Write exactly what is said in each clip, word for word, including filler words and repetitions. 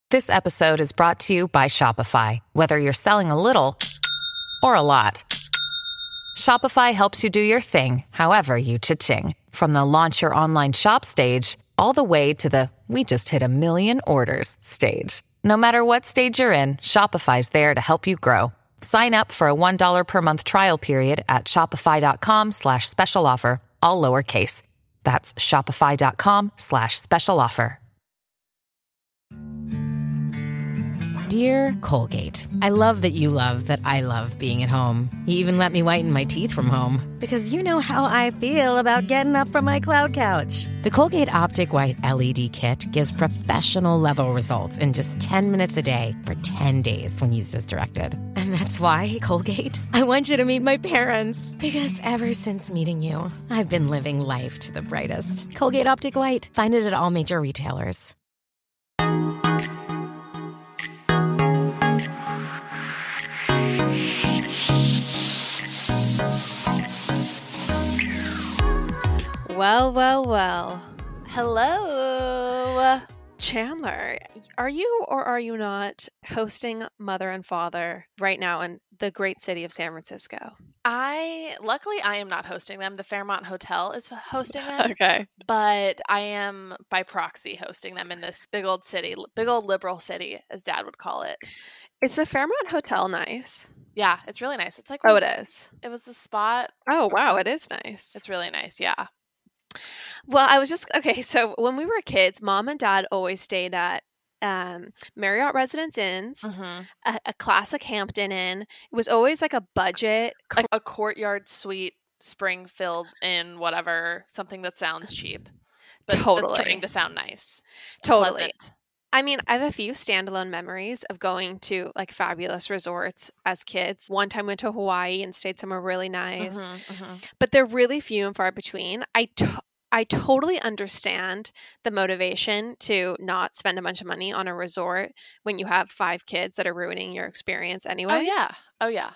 This episode is brought to you by Shopify. Whether you're selling a little or a lot, Shopify helps you do your thing, however you cha-ching. From the launch your online shop stage, all the way to the we just hit a million orders stage. No matter what stage you're in, Shopify's there to help you grow. Sign up for a one dollar per month trial period at shopify.com slash special offer, all lowercase. That's shopify.com slash special offer. Dear Colgate, I love that you love that I love being at home. You even let me whiten my teeth from home. Because you know how I feel about getting up from my cloud couch. The Colgate Optic White L E D kit gives professional-level results in just ten minutes a day for ten days when used as directed. And that's why, Colgate, I want you to meet my parents. Because ever since meeting you, I've been living life to the brightest. Colgate Optic White. Find it at all major retailers. Well, well, well. Hello. Chandler, are you or are you not hosting Mother and Father right now in the great city of San Francisco? I, luckily, I am not hosting them. The Fairmont Hotel is hosting them. Okay. But I am, by proxy, hosting them in this big old city, big old liberal city, as Dad would call it. Is the Fairmont Hotel nice? Yeah, it's really nice. It's like, Oh, was, it is. It was the spot. Oh, wow, it is nice. It's really nice, yeah. Well, I was just, okay, so when we were kids, Mom and Dad always stayed at um, Marriott Residence Inns, Mm-hmm. a, a classic Hampton Inn. It was always like a budget. Like a courtyard suite, spring-filled in whatever, something that sounds cheap. But Totally. It's trying to sound nice. Totally. Pleasant. I mean, I have a few standalone memories of going to like fabulous resorts as kids. One time went to Hawaii and stayed somewhere really nice, Mm-hmm, mm-hmm. but they're really few and far between. I, to- I totally understand the motivation to not spend a bunch of money on a resort when you have five kids that are ruining your experience anyway. Oh, yeah. Oh, yeah.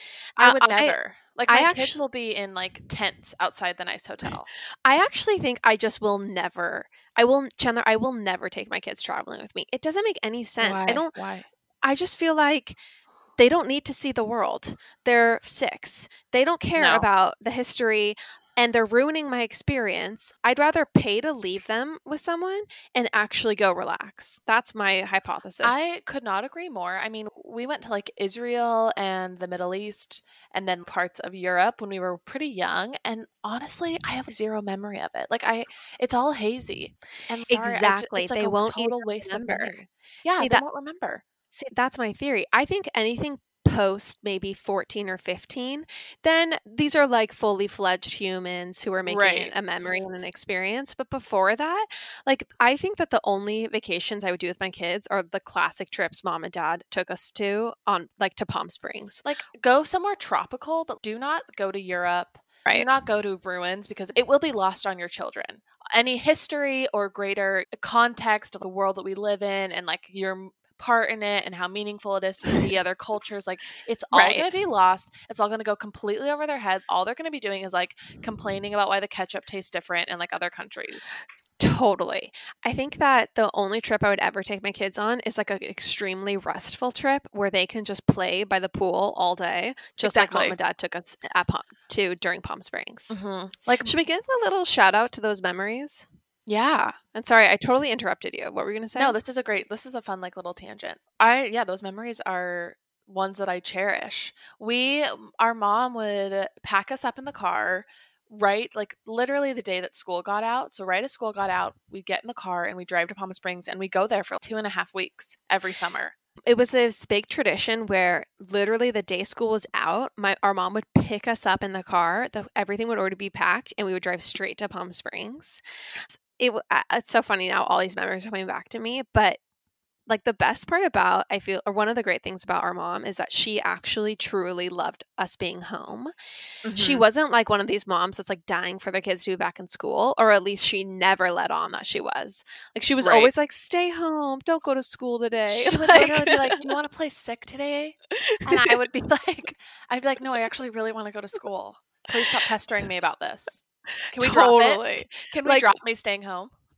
I Uh, would I- never. Like, I my actu- kids will be in, like, tents outside the nice hotel. I actually think I just will never, I will, Chandler, I will never take my kids traveling with me. It doesn't make any sense. Why? I don't, Why? I just feel like they don't need to see the world. They're six. They don't care No. about the history and they're ruining my experience. I'd rather pay to leave them with someone and actually go relax. That's my hypothesis. I could not agree more. I mean, we went to, like, Israel and the Middle East and then parts of Europe when we were pretty young. And honestly, I have zero memory of it. Like, I, it's all hazy. And sorry, I ju- Exactly. it's like They a won't total even waste remember. of money. Yeah, See, they that- won't remember. See, that's my theory. I think anything post maybe fourteen or fifteen, then these are like fully fledged humans who are making Right. a memory and an experience. But before that, like I think that the only vacations I would do with my kids are the classic trips Mom and Dad took us to on like to Palm Springs. Like, go somewhere tropical, but do not go to Europe. Do Right. not go to ruins because it will be lost on your children. Any history or greater context of the world that we live in and like your part in it and how meaningful it is to see other cultures, like it's all Right. going to be lost. It's all going to go completely over their head. All they're going to be doing is like complaining about why the ketchup tastes different in like other countries. Totally. I think that the only trip I would ever take my kids on is like an extremely restful trip where they can just play by the pool all day, just like Exactly. Mom and Dad took us at Palm, to during Palm Springs. Mm-hmm. Like, Should we give a little shout out to those memories? yeah. I'm sorry, I totally interrupted you. What were you going to say? No, this is a great, this is a fun, like, little tangent. I, yeah, those memories are ones that I cherish. We, our mom would pack us up in the car, right, like, literally the day that school got out. So, right as school got out, we get in the car and we drive to Palm Springs and we go there for two and a half weeks every summer. It was this big tradition where literally the day school was out, my our mom would pick us up in the car. The, everything would already be packed, and we would drive straight to Palm Springs. It w- uh, it's so funny now. All these memories are coming back to me, but like the best part about I feel, or one of the great things about our mom is that she actually truly loved us being home. She Mhm. wasn't like one of these moms that's like dying for their kids to be back in school, or at least she never let on that she was. Like she was Right. always like, "Stay home, don't go to school today." She would Like- literally be like, "Do you want to play sick today?" And I would be like, "I'd be like, no, I actually really want to go to school. Please stop pestering me about this. Can we drop Totally. it? Can we Like- drop me staying home?"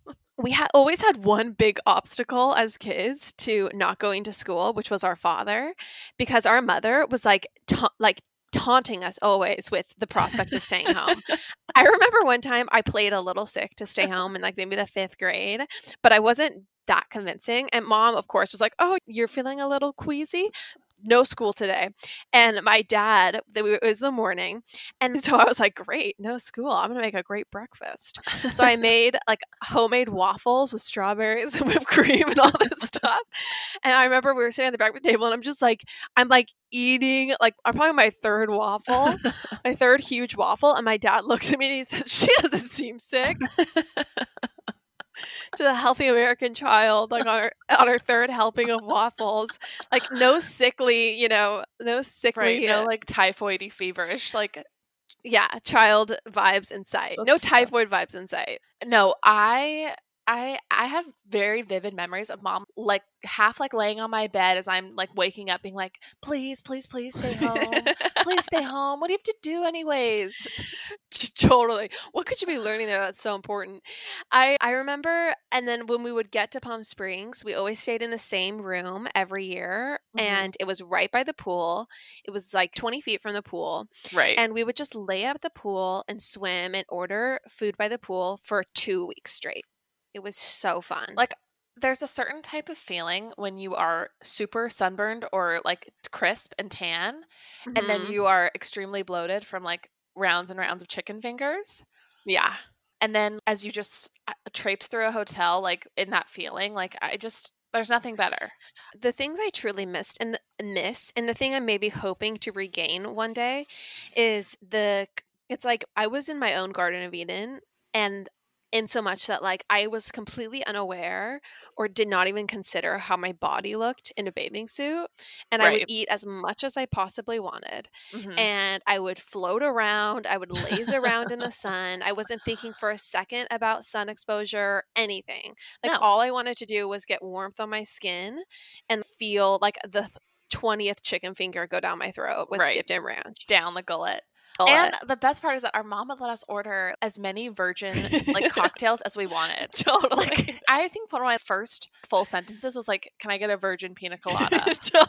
we had always had one big obstacle as kids to not going to school, which was our father, because our mother was like, ta- like taunting us always with the prospect of staying home. I remember one time I played a little sick to stay home in like maybe the fifth grade, but I wasn't that convincing. And mom, of course, was like, oh, you're feeling a little queasy? No school today. And my dad, it was the morning. And so I was like, great, no school. I'm going to make a great breakfast. So I made like homemade waffles with strawberries and whipped cream and all this stuff. And I remember we were sitting at the breakfast table and I'm just like, I'm like eating like I'm probably my third waffle, my third huge waffle. And my dad looks at me and he says, she doesn't seem sick. To the healthy American child, like on her on her third helping of waffles, like no sickly, you know, no sickly, right, no like typhoidy feverish, like yeah, child vibes in sight. No typhoid vibes in sight. No, I I I have very vivid memories of mom like half like laying on my bed as I'm like waking up being like, please, please, please stay home. Please stay home. What do you have to do anyways? Totally. What could you be learning there that's so important? I, I remember, and then when we would get to Palm Springs, we always stayed in the same room every year, mm-hmm. and it was right by the pool. It was like twenty feet from the pool. Right. And we would just lay up at the pool and swim and order food by the pool for two weeks straight. It was so fun. Like, there's a certain type of feeling when you are super sunburned or like crisp and tan, mm-hmm. and then you are extremely bloated from like rounds and rounds of chicken fingers. Yeah. And then as you just traipse through a hotel, like in that feeling, like I just, there's nothing better. The things I truly missed and the, miss, and the thing I'm maybe hoping to regain one day is the, it's like I was in my own Garden of Eden, and in so much that like I was completely unaware or did not even consider how my body looked in a bathing suit. And right. I would eat as much as I possibly wanted. Mm-hmm. And I would float around. I would laze around in the sun. I wasn't thinking for a second about sun exposure, anything. Like no. all I wanted to do was get warmth on my skin and feel like the twentieth chicken finger go down my throat with right. dipped in ranch. Down the gullet. And the best part is that our mom would let us order as many virgin like cocktails as we wanted. Totally. Like, I think one of my first full sentences was like, "Can I get a virgin pina colada?"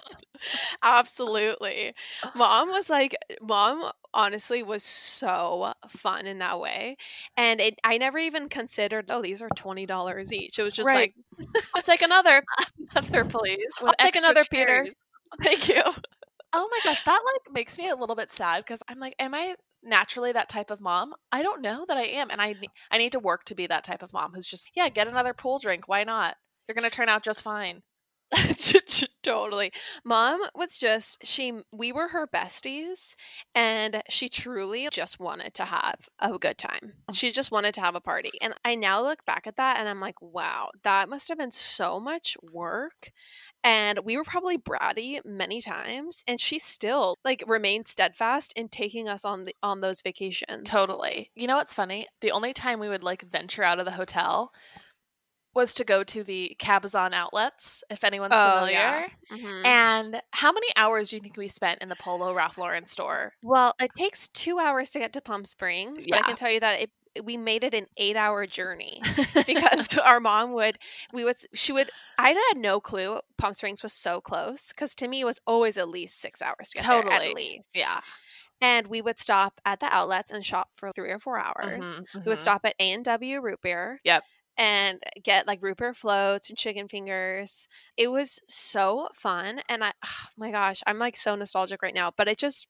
Absolutely. Mom was like, mom honestly was so fun in that way. And it, I never even considered, oh, these are twenty dollars each. It was just right. like, I'll take another. Another, please. I'll take another, Peter. Thank you. Oh my gosh, that like makes me a little bit sad because I'm like, am I naturally that type of mom? I don't know that I am, and I I need to work to be that type of mom who's just, yeah, get another pool drink. Why not? You're gonna turn out just fine. Totally. Mom was just, she, we were her besties, and she truly just wanted to have a good time. She just wanted to have a party. And I now look back at that and I'm like, wow, that must have been so much work. And we were probably bratty many times, and she still like remained steadfast in taking us on the, on those vacations. Totally. You know what's funny? The only time we would like venture out of the hotel was to go to the Cabazon outlets, if anyone's oh, familiar. Yeah. Mm-hmm. And how many hours do you think we spent in the Polo Ralph Lauren store? Well, it takes two hours to get to Palm Springs, but yeah. I can tell you that it we made it an eight hour journey because our mom would, we would, she would, I had no clue Palm Springs was so close because to me it was always at least six hours to get totally. there, at least. Yeah. And we would stop at the outlets and shop for three or four hours. Mm-hmm, mm-hmm. We would stop at A and W Root Beer. Yep. And get like root beer floats and chicken fingers. It was so fun. And I, oh my gosh, I'm like so nostalgic right now, but it just,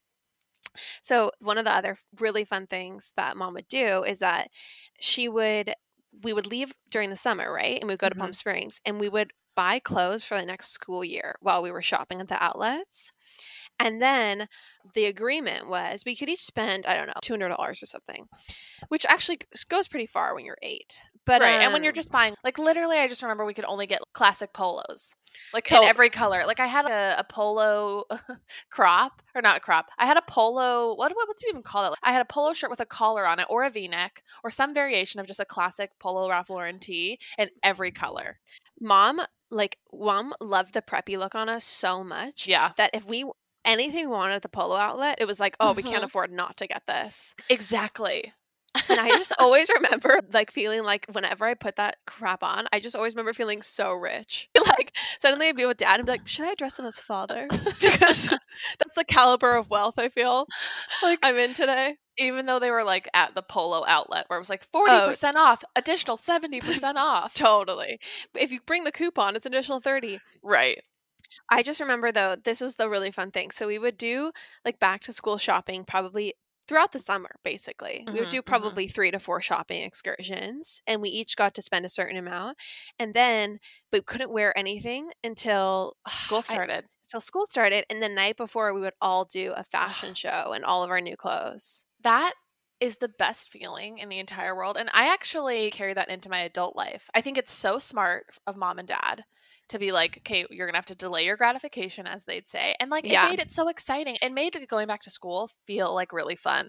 so one of the other really fun things that mom would do is that she would, we would leave during the summer, right? And we'd go to mm-hmm. Palm Springs and we would buy clothes for the next school year while we were shopping at the outlets. And then the agreement was we could each spend, I don't know, two hundred dollars or something, which actually goes pretty far when you're eight. But, right. Um, and when you're just buying, like literally, I just remember we could only get classic polos, like totally. in every color. Like I had a, a polo crop, or not crop. I had a polo, what, what, what do you even call it? I had a polo shirt with a collar on it, or a V-neck, or some variation of just a classic Polo Ralph Lauren tee in every color. Mom, like, mom loved the preppy look on us so much. Yeah. That if we, anything we wanted at the polo outlet, it was like, oh, we can't afford not to get this. Exactly. And I just always remember like feeling like whenever I put that crap on, I just always remember feeling so rich. Like suddenly I'd be with dad and be like, should I dress him as father? Because that's the caliber of wealth I feel like I'm in today. Even though they were like at the Polo outlet where it was like forty percent oh. off, additional seventy percent off. Totally. If you bring the coupon, it's an additional thirty. Right. I just remember though, this was the really fun thing. So we would do like back to school shopping probably throughout the summer, basically. Mm-hmm, we would do probably mm-hmm. three to four shopping excursions, and we each got to spend a certain amount. And then we couldn't wear anything until school started. I, until school started. And the night before, we would all do a fashion show in all of our new clothes. That is the best feeling in the entire world. And I actually carry that into my adult life. I think it's so smart of mom and dad to be like, okay, you're going to have to delay your gratification, as they'd say. And like, it yeah. made it so exciting. It made going back to school feel like really fun.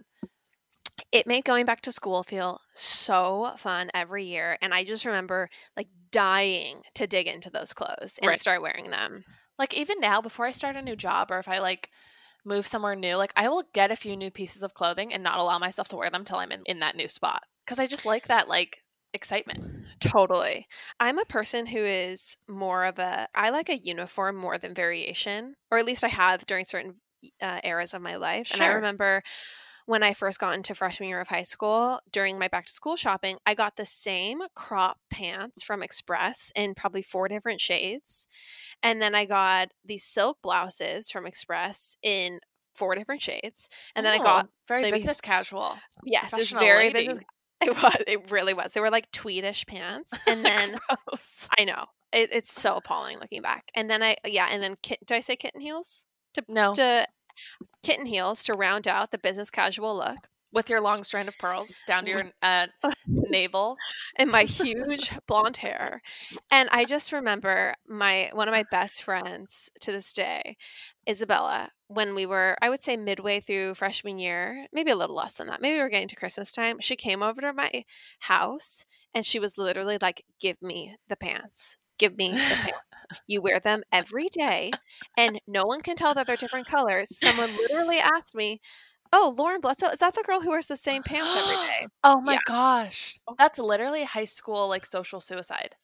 It made going back to school feel so fun every year. And I just remember like dying to dig into those clothes and right. start wearing them. Like even now, before I start a new job, or if I like move somewhere new, like I will get a few new pieces of clothing and not allow myself to wear them till I'm in, in that new spot. Because I just like that like excitement. Totally. I'm a person who is more of a, I like a uniform more than variation, or at least I have during certain uh, eras of my life. Sure. And I remember when I first got into freshman year of high school, during my back to school shopping, I got the same crop pants from Express in probably four different shades. And then I got these silk blouses from Express in four different shades. And oh, then I got very maybe, business casual. Yes, it was very lady. business. It was. It really was. They were like tweedish pants, and then Gross. I know it, it's so appalling looking back. And then I, yeah, and then kit, did I say kitten heels? To, no, to kitten heels to round out the business casual look with your long strand of pearls down to your uh, navel and my huge blonde hair. And I just remember my one of my best friends to this day, Isabella. When we were, I would say midway through freshman year, maybe a little less than that. Maybe we were getting to Christmas time. She came over to my house and she was literally like, give me the pants. Give me the pants. You wear them every day and no one can tell that they're different colors. Someone literally asked me, oh, Lauren Bledsoe, is that the girl who wears the same pants every day? Oh my yeah. gosh. That's literally high school, like social suicide.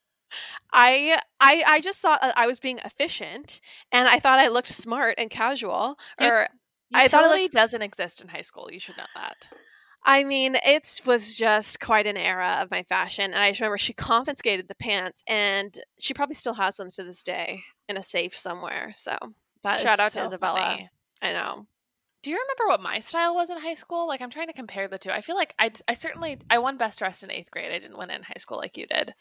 I I I just thought I was being efficient, and I thought I looked smart and casual. Or I thought it looked, doesn't exist in high school. You should know that. I mean, it was just quite an era of my fashion, and I just remember she confiscated the pants, and she probably still has them to this day in a safe somewhere. So that shout out so to Isabella. Funny. I know. Do you remember what my style was in high school? Like, I'm trying to compare the two. I feel like I I certainly I won best dressed in eighth grade. I didn't win in high school like you did.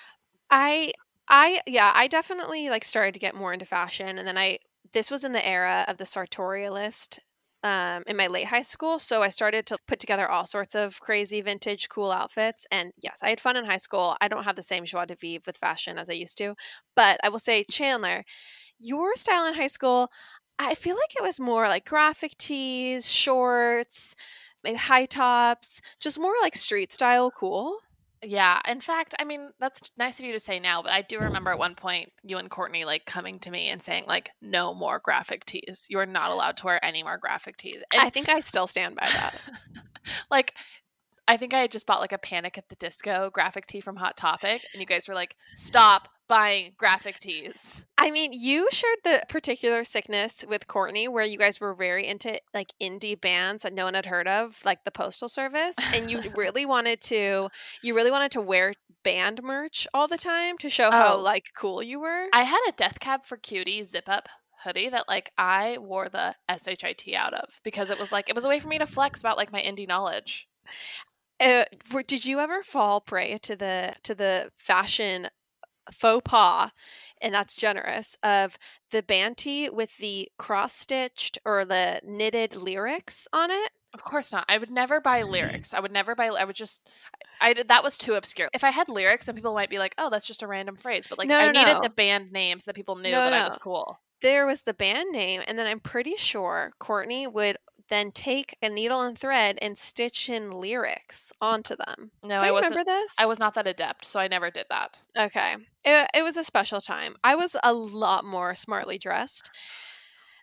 I, I, yeah, I definitely like started to get more into fashion. And then I, this was in the era of the sartorialist um, in my late high school. So I started to put together all sorts of crazy vintage cool outfits. And yes, I had fun in high school. I don't have the same joie de vivre with fashion as I used to. But I will say, Chandler, your style in high school, I feel like it was more like graphic tees, shorts, maybe high tops, just more like street style cool. Yeah. In fact, I mean, that's nice of you to say now, but I do remember at one point you and Courtney like coming to me and saying like, no more graphic tees. You are not allowed to wear any more graphic tees. And I think I still stand by that. Like, I think I had just bought like a Panic at the Disco graphic tee from Hot Topic, and you guys were like, stop buying graphic tees. I mean, you shared the particular sickness with Courtney where you guys were very into like indie bands that no one had heard of, like the Postal Service, and you really wanted to you really wanted to wear band merch all the time to show how oh, like cool you were. I had a Death Cab for Cutie zip up hoodie that like I wore the S H I T out of because it was like it was a way for me to flex about like my indie knowledge. Uh, were, did you ever fall prey to the to the fashion faux pas, and that's generous, of the band tee with the cross-stitched or the knitted lyrics on it? Of course not. I would never buy lyrics. I would never buy, I would just, I, I that was too obscure. If I had lyrics, then people might be like, oh, that's just a random phrase. But like, no, I no, needed no. the band names that people knew no, that no. I was cool. There was the band name, and then I'm pretty sure Courtney would then take a needle and thread and stitch in lyrics onto them. No, Do I you wasn't. Remember this? I was not that adept, so I never did that. Okay, it, it was a special time. I was a lot more smartly dressed.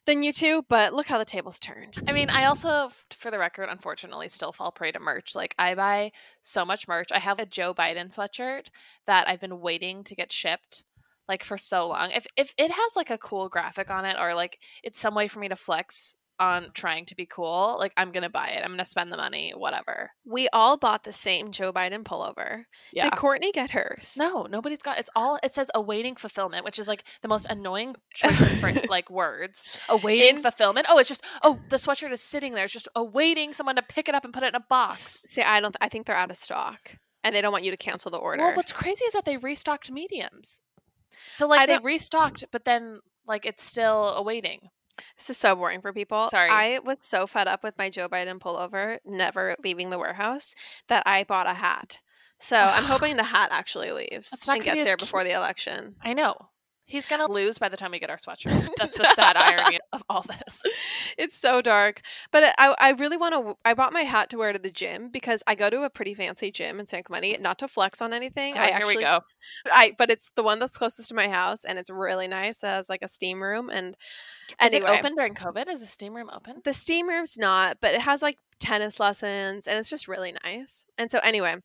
than you two, but look how the tables turned. I mean, I also, for the record, unfortunately, still fall prey to merch. Like, I buy so much merch. I have a Joe Biden sweatshirt that I've been waiting to get shipped, like, for so long. If if it has, like, a cool graphic on it, or, like, it's some way for me to flex on trying to be cool, like, I'm gonna buy it. I'm gonna spend the money, whatever. We all bought the same Joe Biden pullover. Yeah. Did Courtney get hers? No, nobody's got. It's all. It says awaiting fulfillment, which is like the most annoying choice of fr- like words. Awaiting In- fulfillment. Oh, it's just. Oh, the sweatshirt is sitting there. It's just awaiting someone to pick it up and put it in a box. See, I don't. I think they're out of stock, and they don't want you to cancel the order. Well, what's crazy is that they restocked mediums. So like I they don't- restocked, but then like it's still awaiting. This is so boring for people. Sorry. I was so fed up with my Joe Biden pullover, never leaving the warehouse, that I bought a hat. So I'm hoping the hat actually leaves That's not and gonna be gets as there cute. before the election. I know. He's gonna lose by the time we get our sweatshirt. That's the sad irony of all this. It's so dark. But I, I really want to. I bought my hat to wear to the gym because I go to a pretty fancy gym in San Clemente. Not to flex on anything. Oh, I here actually, we go. I but it's the one that's closest to my house, and it's really nice. It has like a steam room, and Is anyway, it open during COVID? Is the steam room open? the steam room's not, but it has like tennis lessons, and it's just really nice. And so anyway,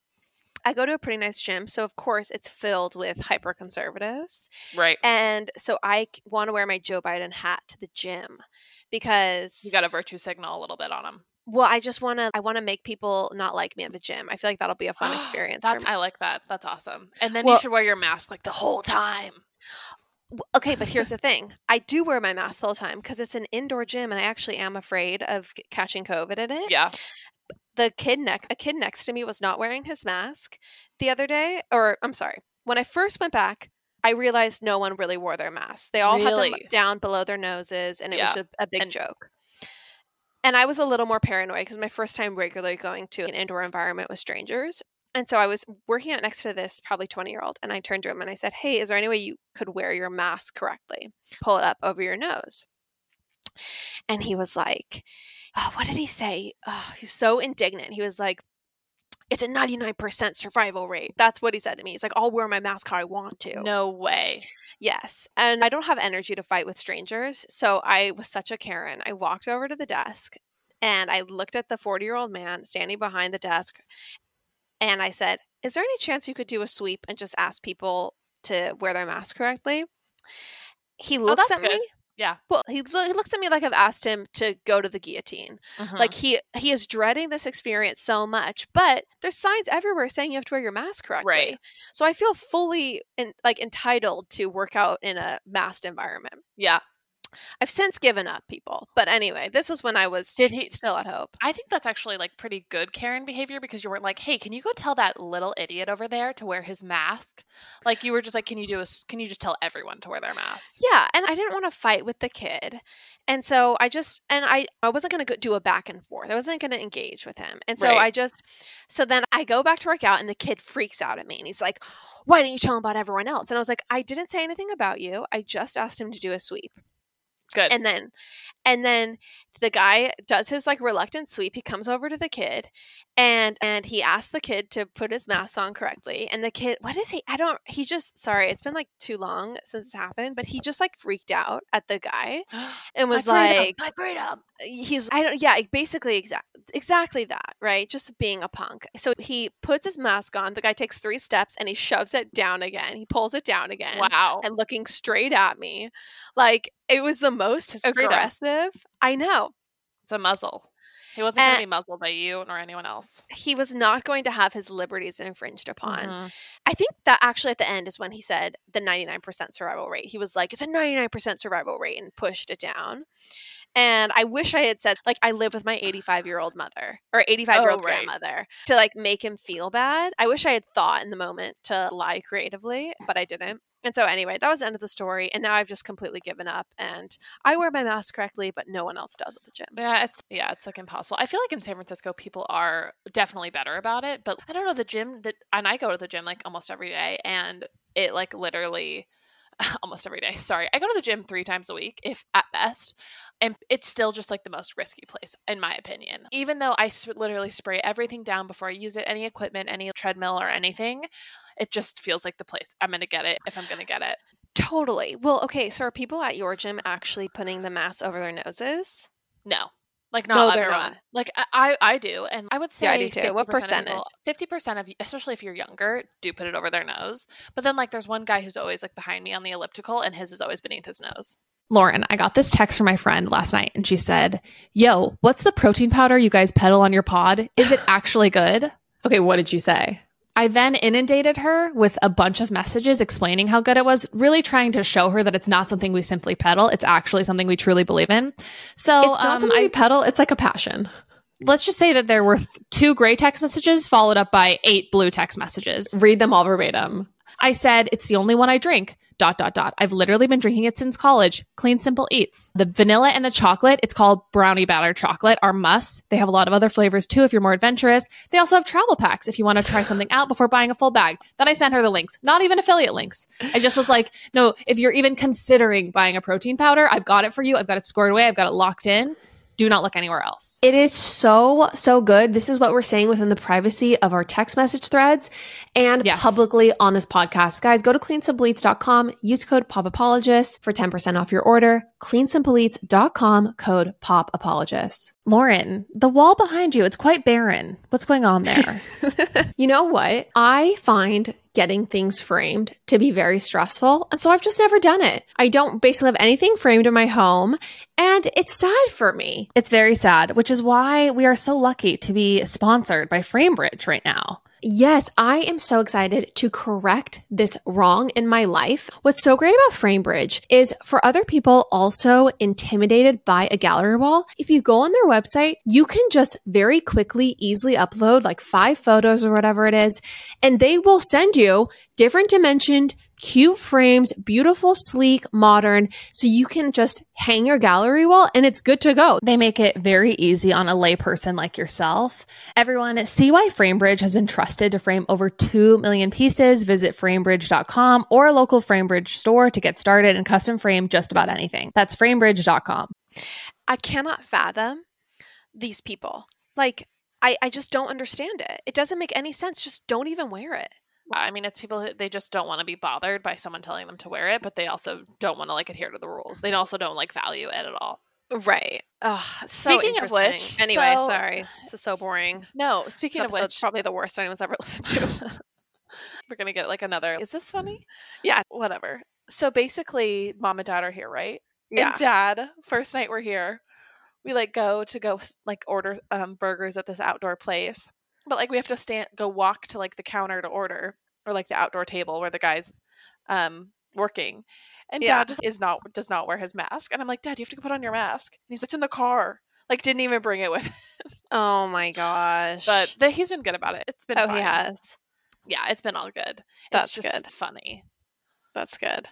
I go to a pretty nice gym, so of course it's filled with hyper conservatives. Right. And so I want to wear my Joe Biden hat to the gym because You got a virtue signal a little bit on him. well, I just want to I want to make people not like me at the gym. I feel like that'll be a fun experience for That's me. I like that. That's awesome. And then Well- you should wear your mask like the whole time. W- Okay, but here's the thing. I do wear my mask the whole time because it's an indoor gym and I actually am afraid of c- catching COVID in it. Yeah. The kid neck a kid next to me was not wearing his mask the other day, or I'm sorry. When I first went back, I realized no one really wore their masks. They all had them Really? down below their noses, and it was Yeah. a, a big And- joke. And I was a little more paranoid because my first time regularly going to an indoor environment with strangers. And so I was working out next to this probably twenty year old, and I turned to him and I said, "Hey, is there any way you could wear your mask correctly? Pull it up over your nose." And he was like, oh, what did he say? Oh, he was so indignant. He was like, it's a ninety-nine percent survival rate. That's what he said to me. He's like, I'll wear my mask how I want to. No way. Yes. And I don't have energy to fight with strangers. So I was such a Karen. I walked over to the desk and I looked at the forty year old man standing behind the desk. And I said, is there any chance you could do a sweep and just ask people to wear their mask correctly? He looks that's at good. me. Yeah. Well, he, lo- he looks at me like I've asked him to go to the guillotine. Mhm. Like he he is dreading this experience so much, but there's signs everywhere saying you have to wear your mask correctly. Right. So I feel fully in, like entitled to work out in a masked environment. Yeah. I've since given up, people. But anyway, this was when I was Did he- still at Hope. I think that's actually like pretty good Karen behavior because you weren't like, hey, can you go tell that little idiot over there to wear his mask? Like you were just like, can you do a, s- can you just tell everyone to wear their mask? Yeah, and I didn't want to fight with the kid. And so I just and I I wasn't going to do a back and forth. I wasn't going to engage with him. And so Right. I just so then I go back to work out and the kid freaks out at me and he's like, "Why didn't you tell him about everyone else?" And I was like, "I didn't say anything about you. I just asked him to do a sweep." Good. And then and then the guy does his like reluctant sweep. He comes over to the kid and and he asks the kid to put his mask on correctly. And the kid, what is he? I don't he just sorry, it's been like too long since it's happened, but he just like freaked out at the guy and was My freedom, like my freedom. he's I don't yeah, basically exact exactly that, right? Just being a punk. So he puts his mask on, the guy takes three steps and he shoves it down again. He pulls it down again. Wow. And looking straight at me. Like it was the most His freedom. aggressive. I know. It's a muzzle. He wasn't going And- to be muzzled by you nor anyone else. He was not going to have his liberties infringed upon. Mhm. I think that actually at the end is when he said the ninety-nine percent survival rate. He was like, it's a ninety-nine percent survival rate and pushed it down. And I wish I had said, like, I live with my eighty-five year old mother or eighty-five year old Oh, right. grandmother to like make him feel bad. I wish I had thought in the moment to lie creatively, but I didn't. And so anyway, that was the end of the story. And now I've just completely given up and I wear my mask correctly, but no one else does at the gym. Yeah, it's yeah, it's like impossible. I feel like in San Francisco, people are definitely better about it, but I don't know the gym that, and I go to the gym like almost every day, and it like literally almost every day. Sorry, I go to the gym three times a week, if at best, and it's still just like the most risky place in my opinion. Even though I s- literally spray everything down before I use it, any equipment, any treadmill or anything, it just feels like the place I'm going to get it if I'm going to get it. Totally. Well, okay, so are people at your gym actually putting the mask over their noses? No. Like, No, not they're everyone. not. Like, I, I I do. And I would say Yeah, I do too. What fifty percent of percentage? people, fifty percent of, especially if you're younger, do put it over their nose. But then, like, there's one guy who's always, like, behind me on the elliptical, and his is always beneath his nose. Lauren, I got this text from my friend last night, and she said, yo, what's the protein powder you guys peddle on your pod? Is it actually good? Okay, what did you say? I then inundated her with a bunch of messages explaining how good it was, really trying to show her that it's not something we simply peddle. It's actually something we truly believe in. So It's not um, something I, we peddle. It's like a passion. let's just say that there were th- two gray text messages followed up by eight blue text messages. Read them all verbatim. I said, it's the only one I drink, dot, dot, dot. I've literally been drinking it since college. Clean, simple eats. The vanilla and the chocolate, it's called brownie batter chocolate, are musts. They have a lot of other flavors too if you're more adventurous. They also have travel packs if you want to try something out before buying a full bag. Then I sent her the links, not even affiliate links. I just was like, no, if you're even considering buying a protein powder, I've got it for you. I've got it squared away. I've got it locked in. Do not look anywhere else. It is so, so good. This is what we're saying within the privacy of our text message threads and Yes. publicly on this podcast. Guys, go to clean simple eats dot com, use code POPAPOLOGIST for ten percent off your order. clean simple eats dot com, code POPAPOLOGIST. Lauren, the wall behind you, it's quite barren. What's going on there? You know what? I find getting things framed to be very stressful. And so I've just never done it. I don't basically have anything framed in my home. And it's sad for me. It's very sad, which is why we are so lucky to be sponsored by FrameBridge right now. Yes, I am so excited to correct this wrong in my life. What's so great about FrameBridge is for other people also intimidated by a gallery wall, if you go on their website, you can just very quickly, easily upload like five photos or whatever it is, and they will send you different dimensioned, cute frames, beautiful, sleek, modern, so you can just hang your gallery wall and it's good to go. They make it very easy on a layperson like yourself. Everyone, see why FrameBridge has been trusted to frame over two million pieces. Visit framebridge dot com or a local FrameBridge store to get started and custom frame just about anything. That's framebridge dot com. I cannot fathom these people. Like, I, I just don't understand it. It doesn't make any sense. Just don't even wear it. I mean, it's people who they just don't want to be bothered by someone telling them to wear it, but they also don't want to like adhere to the rules. They also don't like value it at all. Right. Ugh, so Speaking of interesting. which, anyway, so- sorry. This is so boring. No, speaking This of episode's which, probably the worst anyone's ever listened to. we're gonna get like another. Is this funny? Yeah. Whatever. So basically, mom and dad are here, right? Yeah. And dad, first night we're here, we like go to go s- like order um, burgers at this outdoor place, but like we have to stand, go walk to like the counter to order, or like the outdoor table where the guy's um working, and Yeah. dad just is not does not wear his mask, and I'm like, Dad, you have to go put on your mask. And he's like, it's in the car. Like didn't even bring it with him. Oh my gosh. But the, he's been good about it. It's been oh, fine. he has. Yeah, it's been all good. That's it's just good. funny. That's good.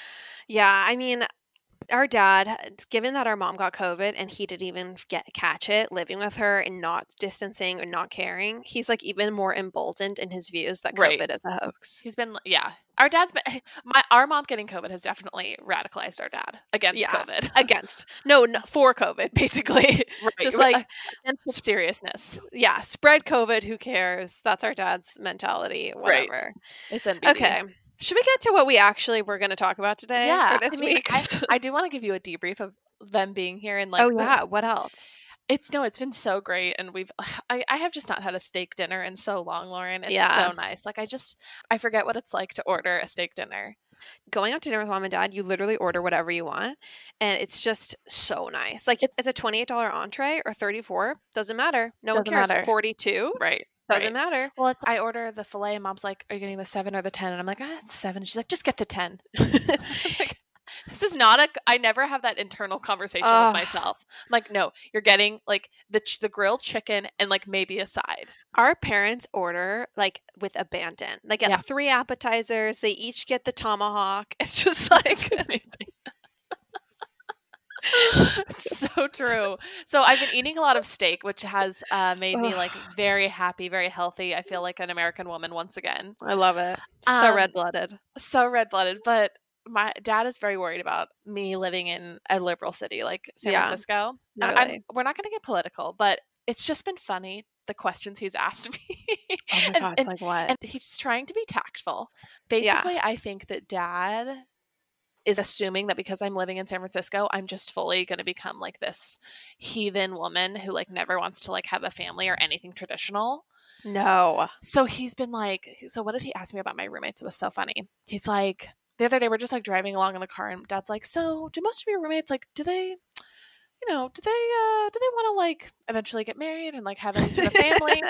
Yeah, I mean, our dad, given that our mom got COVID and he didn't even get catch it, living with her and not distancing or not caring, he's like even more emboldened in his views that COVID Right. is a hoax. He's been, yeah. Our dad's been, my our mom getting COVID has definitely radicalized our dad against Yeah. COVID. Against, no, no, for COVID, basically. Right. Just like, against the seriousness. yeah, spread COVID, who cares? That's our dad's mentality, Right. whatever. It's N B D. Okay. Should we get to what we actually were going to talk about today? Yeah. For this I mean, week? I, I do want to give you a debrief of them being here and like, oh, the- yeah. What else? it's no, it's been so great. And we've, I, I have just not had a steak dinner in so long, Lauren. It's Yeah. so nice. Like, I just, I forget what it's like to order a steak dinner. Going out to dinner with mom and dad, you literally order whatever you want, and it's just so nice. Like it's a twenty-eight dollars entree or thirty-four, doesn't matter. No Doesn't one cares. matter. forty-two, Right. doesn't right. matter. Well, it's, I order the filet and mom's like, are you getting the seven or the ten? And I'm like, ah, it's seven. She's like, just get the ten. Like, this is not a, I never have that internal conversation Ugh. with myself. I'm like, no, you're getting like the ch- the grilled chicken and like maybe a side. Our parents order like with abandon. They get Yeah. three appetizers. They each get the tomahawk. It's just like Amazing. It's so true. So I've been eating a lot of steak, which has uh, made me like very happy, very healthy. I feel like an American woman once again. I love it. So Um, red blooded. So red blooded, but my dad is very worried about me living in a liberal city like San Yeah. Francisco. And I'm- Really. we're not going to get political, but it's just been funny the questions he's asked me. Oh my and, god, and, like what? and he's trying to be tactful. Basically, I think that dad is assuming that because I'm living in San Francisco, I'm just fully going to become like this heathen woman who like never wants to like have a family or anything traditional. No. So he's been like, so what did he ask me about my roommates? It was so funny. He's like, the other day we're just like driving along in the car and Dad's like, so do most of your roommates like, do they, you know, do they, uh, do they want to like eventually get married and like have any sort of family?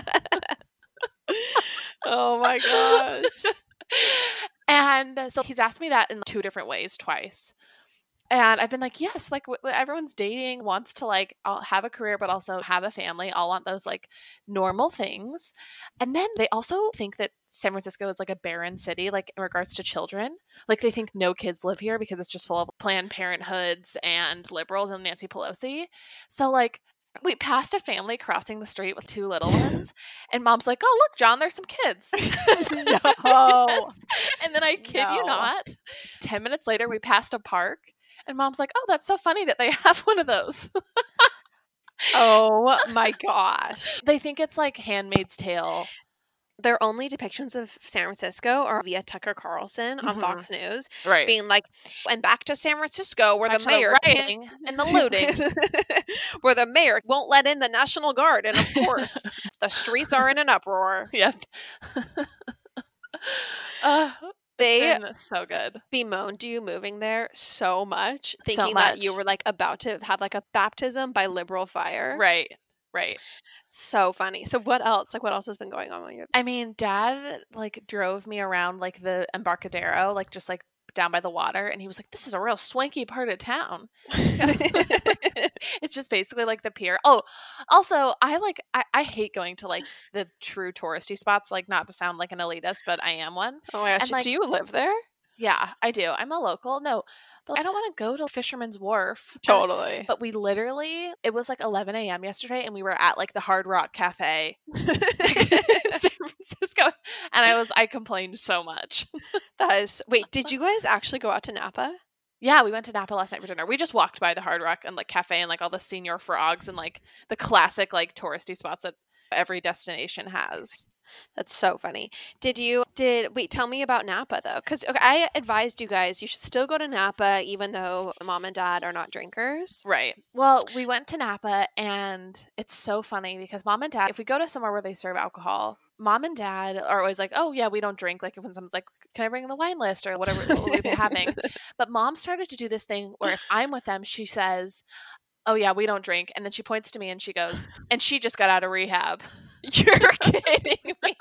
Oh my gosh. And so he's asked me that in two different ways twice. And I've been like, yes, like w- everyone's dating, wants to like I'll have a career, but also have a family. All want those like normal things. And then they also think that San Francisco is like a barren city, like in regards to children. Like they think no kids live here because it's just full of Planned Parenthoods and liberals and Nancy Pelosi. So like we passed a family crossing the street with two little ones, and Mom's like, oh, look, John, there's some kids. No. And then I kid No. you not, ten minutes later, we passed a park, and Mom's like, oh, that's so funny that they have one of those. Oh my gosh. They think it's like Handmaid's Tale. Their only depictions of San Francisco are via Tucker Carlson on Mhm. Fox News, Right. being like, and back to San Francisco where Back the to mayor the can't- rioting and the looting. where the mayor won't let in the National Guard, and of course, the streets are in an uproar. Yep. uh, They it's been so good. bemoaned you moving there so much, So thinking that you much. were like about to have like a baptism by liberal fire. Right. Right. So funny. So what else? Like what else has been going on while you're I mean, Dad like drove me around like the Embarcadero, like just like down by the water, and he was like, "This is a real swanky part of town." It's just basically like the pier. Oh, also, I like I, I hate going to like the true touristy spots. Like, not to sound like an elitist, but I am one. Oh my gosh. And, like- Do you live there? Yeah, I do. I'm a local. No, but I don't want to go to Fisherman's Wharf. And- Totally. But we literally, it was like eleven a.m. yesterday, and we were at like the Hard Rock Cafe in San Francisco, and I was I complained so much. That is. Wait, did you guys actually go out to Napa? Yeah, we went to Napa last night for dinner. We just walked by the Hard Rock and like cafe and like all the Senior Frogs and like the classic like touristy spots that every destination has. That's so funny. Did you did wait? Tell me about Napa though, because okay, I advised you guys you should still go to Napa even though mom and dad are not drinkers. Right. Well, we went to Napa, and it's so funny because mom and dad, if we go to somewhere where they serve alcohol, mom and dad are always like, oh yeah, we don't drink. Like when someone's like, can I bring the wine list or whatever we've been having. But mom started to do this thing where if I'm with them, she says, oh yeah, we don't drink. And then she points to me and she goes, and she just got out of rehab. You're kidding me.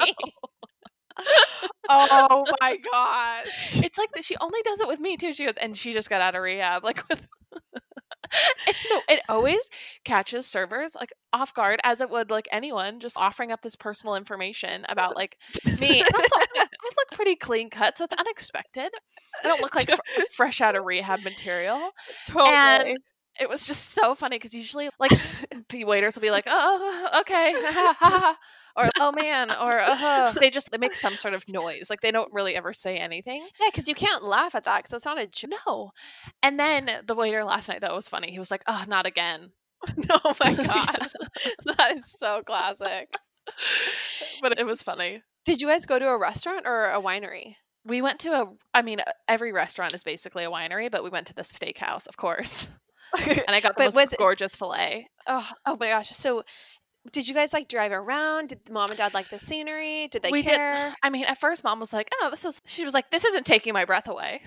Oh my gosh. It's like she only does it with me too. She goes, and she just got out of rehab. Like with And no, it always catches servers like off guard, as it would like anyone just offering up this personal information about like me. And also, I look pretty clean cut, so it's unexpected. I don't look like fr- fresh out of rehab material. Totally. And it was just so funny because usually like the waiters will be like, oh, okay, or oh man, or uh, they just they make some sort of noise. Like they don't really ever say anything. Yeah, because you can't laugh at that because it's not a joke. No. And then the waiter last night, that was funny. He was like, oh, not again. Oh my gosh. That is so classic. But it was funny. Did you guys go to a restaurant or a winery? We went to a, I mean, every restaurant is basically a winery, but we went to the steakhouse, of course. And I got the But most was it- gorgeous filet. Oh, oh my gosh. So did you guys like drive around? Did mom and dad like the scenery? Did they We did- care? I mean, at first mom was like, oh, this is, she was like, this isn't taking my breath away.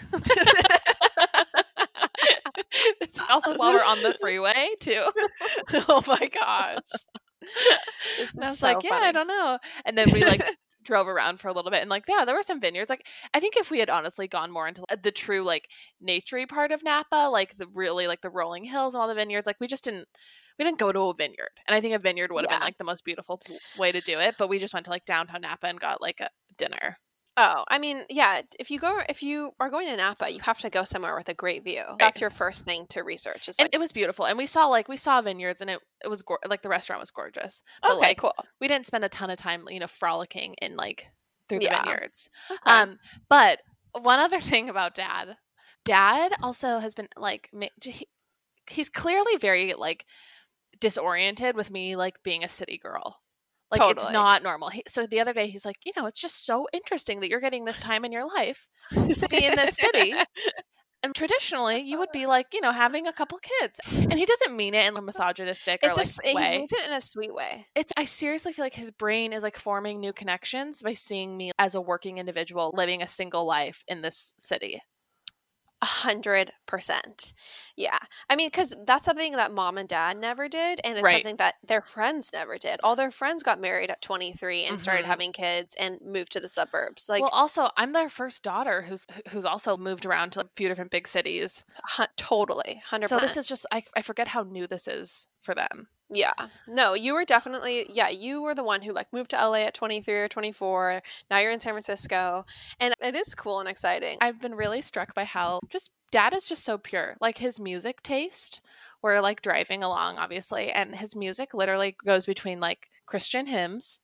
This is also while we're on the freeway, too. Oh my gosh. And I was so like, yeah, I funny. don't know. And then we like drove around for a little bit, and like, yeah, there were some vineyards. Like, I think if we had honestly gone more into the true like naturey part of Napa, like the really like the rolling hills and all the vineyards, like we just didn't we didn't go to a vineyard. And I think a vineyard would have Yeah. been like the most beautiful p- way to do it. But we just went to like downtown Napa and got like a dinner. Oh, I mean, yeah. If you go, if you are going to Napa, you have to go somewhere with a great view. That's your first thing to research. Is And like, it was beautiful, and we saw like we saw vineyards, and it it was gor- like the restaurant was gorgeous. But okay, like cool. we didn't spend a ton of time, you know, frolicking in like through the Yeah. vineyards. Okay. Um, but one other thing about dad, dad also has been like, ma- he, he's clearly very like disoriented with me, like being a city girl. Like it's Totally. not normal. He, so the other day he's like, you know, it's just so interesting that you're getting this time in your life to be in this city. And traditionally, you would be like, you know, having a couple kids. And he doesn't mean it in a misogynistic or It's like a, way. He means it in a sweet way. It's I seriously feel like his brain is like forming new connections by seeing me as a working individual living a single life in this city. A hundred percent. Yeah. I mean, because that's something that mom and dad never did. And it's Right. something that their friends never did. All their friends got married at twenty-three and started Mhm. having kids and moved to the suburbs. Like, well, also, I'm their first daughter who's who's also moved around to a few different big cities. hu- totally. one hundred percent. So this is just, I, I forget how new this is for them. Yeah. No, you were definitely, yeah, you were the one who like moved to L A at twenty-three or twenty-four. Now you're in San Francisco. And it is cool and exciting. I've been really struck by how just dad is just so pure. Like his music taste, we're like driving along, obviously, and his music literally goes between like Christian hymns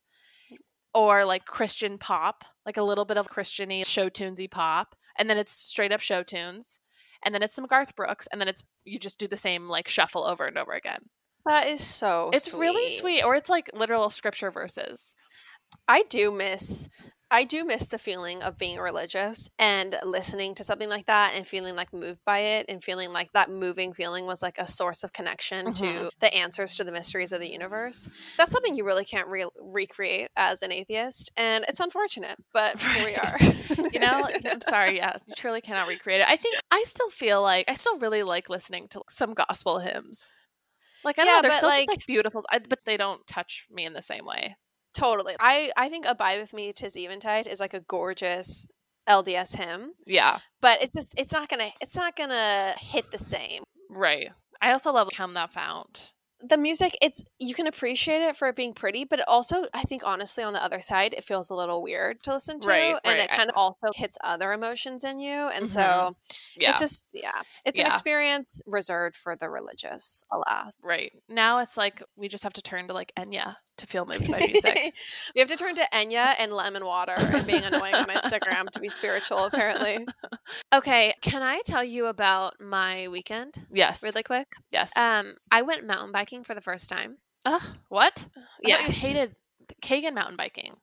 or like Christian pop, like a little bit of Christian-y, show tunesy pop, and then it's straight up show tunes, and then it's some Garth Brooks, and then it's you just do the same like shuffle over and over again. That is so It's sweet. really sweet, or it's like literal scripture verses. I do miss I do miss the feeling of being religious and listening to something like that and feeling like moved by it and feeling like that moving feeling was like a source of connection Mhm. to the answers to the mysteries of the universe. That's something you really can't re- recreate as an atheist, and it's unfortunate, but here we are. You know, I'm sorry, yeah, you truly cannot recreate it. I think I still feel like I still really like listening to some gospel hymns. Like I don't Yeah, know, they're but, still like- just like beautiful, I, but they don't touch me in the same way. Totally. I, I think Abide With Me, 'Tis Eventide is like a gorgeous L D S hymn, Yeah, but it's just it's not gonna it's not gonna hit the same. right. I also love Come Thou Fount. The music, it's you can appreciate it for it being pretty, but it also, I think honestly on the other side, it feels a little weird to listen to. Right, and right. it kind of also hits other emotions in you. And Mhm. so Yeah, it's just yeah. It's an Yeah. experience reserved for the religious, alas. right. Now it's like we just have to turn to like Enya to feel moved by music. We have to turn to Enya and lemon water and being annoying on Instagram to be spiritual, apparently. Okay, can I tell you about my weekend Yes. really quick? Yes. Um, I went mountain biking for the first time. Ugh, what? I thought Yes. you hated Kagan mountain biking.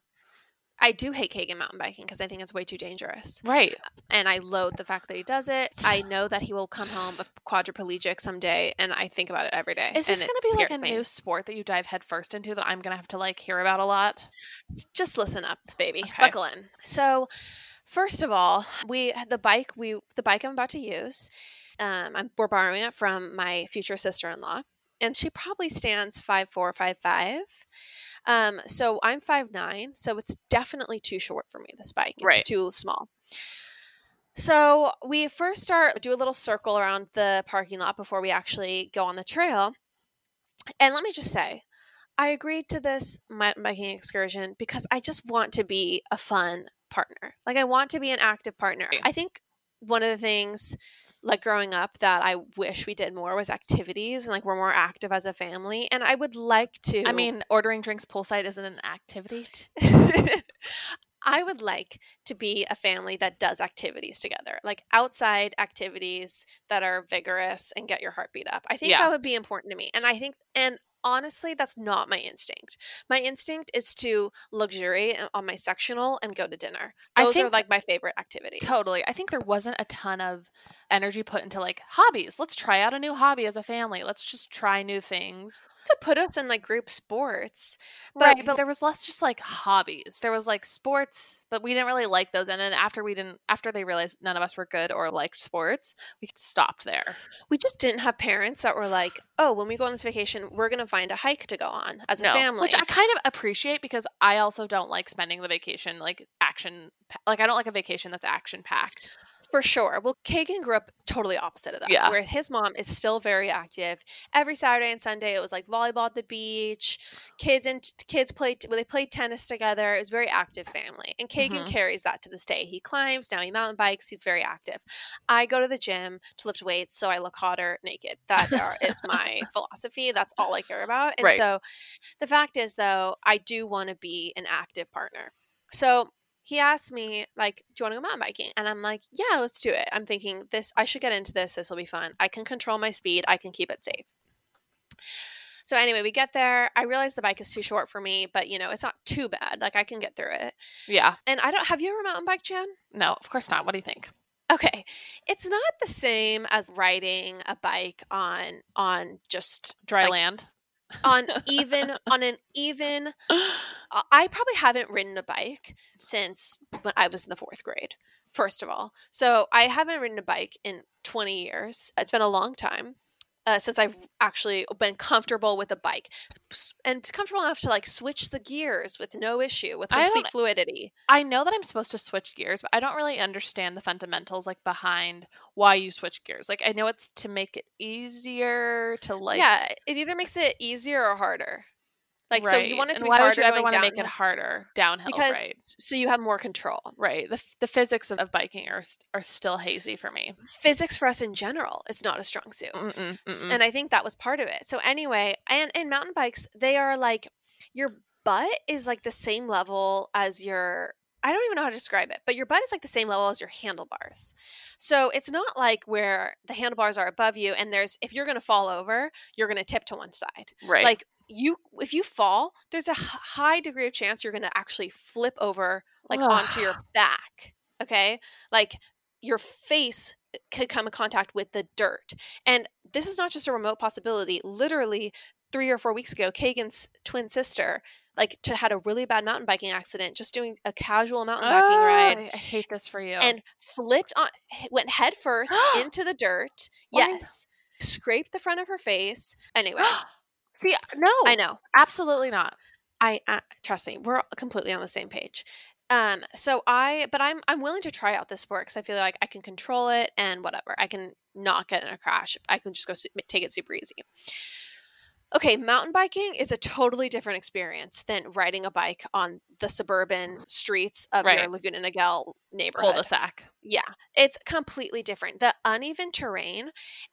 I do hate Kagan mountain biking because I think it's way too dangerous. Right. And I loathe the fact that he does it. I know that he will come home a quadriplegic someday, and I think about it every day. Is this and going it to be like a scares me. new sport that you dive headfirst into that I'm going to have to like hear about a lot? Just listen up, baby. Okay. Buckle in. So, first of all, we the bike we the bike I'm about to use. Um, I'm, we're borrowing it from my future sister-in-law, and she probably stands five four, five five. Um, so I'm five nine, so it's definitely too short for me. This bike, it's Right. too small. So we first start do a little circle around the parking lot before we actually go on the trail. And let me just say, I agreed to this mountain biking excursion because I just want to be a fun partner. Like I want to be an active partner. I think one of the things like growing up that I wish we did more was activities and like we're more active as a family. And I would like to I mean, ordering drinks poolside isn't an activity. I would like to be a family that does activities together, like outside activities that are vigorous and get your heart beat up. I think Yeah. that would be important to me. And I think, and honestly, that's not my instinct. My instinct is to luxuriate on my sectional and go to dinner. I Those are think- like my favorite activities. Totally. I think there wasn't a ton of energy put into like hobbies. Let's try out a new hobby as a family. Let's just try new things. To put us in like group sports. But, Right, but there was less just like hobbies. There was like sports, but we didn't really like those. And then after we didn't, after they realized none of us were good or liked sports, we stopped there. we just didn't have parents that were like, oh, when we go on this vacation, we're going to find a hike to go on as a No, family. which I kind of appreciate because I also don't like spending the vacation like action. Like I don't like a vacation that's action packed. For sure. Well, Kagan grew up totally opposite of that. Yeah. Where his mom is still very active. Every Saturday and Sunday, it was like volleyball at the beach. Kids and kids played. Well, they played tennis together. It was a very active family. And Kagan Mhm. carries that to this day. He climbs. Now he mountain bikes. He's very active. I go to the gym to lift weights so I look hotter naked. That are, is my philosophy. That's all I care about. And Right. so, the fact is, though, I do want to be an active partner. So he asked me, like, do you want to go mountain biking? And I'm like, yeah, let's do it. I'm thinking this, I should get into this. This will be fun. I can control my speed. I can keep it safe. So anyway, we get there. I realize the bike is too short for me, but you know, it's not too bad. Like I can get through it. Yeah. And I don't, have you ever mountain biked, Jen? No, of course not. What do you think? Okay, it's not the same as riding a bike on on just Dry like, land. on even on an even I I probably haven't ridden a bike since when I was in the fourth grade, first of all. So I haven't ridden a bike in twenty years. It's been a long time uh, since I've actually been comfortable with a bike S- and comfortable enough to like switch the gears with no issue, with I complete don't- fluidity. I know that I'm supposed to switch gears, but I don't really understand the fundamentals like behind why you switch gears. Like I know it's to make it easier to like Yeah, it either makes it easier or harder. Like, so you right. want it And to be why would harder you ever going want to make it downhill harder downhill, because right? so you have more control. Right. The f- the physics of, of biking are st- are still hazy for me. Physics for us in general is not a strong suit. Mm-mm, S- mm-mm. And I think that was part of it. So anyway, and in mountain bikes, they are like your butt is like the same level as your I don't even know how to describe it, but your butt is like the same level as your handlebars. So it's not like where the handlebars are above you and there's if you're going to fall over, you're going to tip to one side. Right. Like you if you fall, there's a h- high degree of chance you're going to actually flip over like onto your Ugh. back. Okay? Like your face could come in contact with the dirt. And this is not just a remote possibility. Literally three or four weeks ago, Kagan's twin sister like to had a really bad mountain biking accident just doing a casual mountain biking Ah, ride I I hate this for you. and flipped on went head first into the dirt. Why- Yes. Scraped the front of her face. Anyway, See, no. I know. Absolutely not. I uh, trust me, we're completely on the same page. Um, so I, but I'm I'm willing to try out this sport because I feel like I can control it and whatever. I can not get in a crash. I can just go su- take it super easy. Okay, mountain biking is a totally different experience than riding a bike on the suburban streets of your Right. Laguna Niguel neighborhood. Cul-de-sac. Yeah, it's completely different. The uneven terrain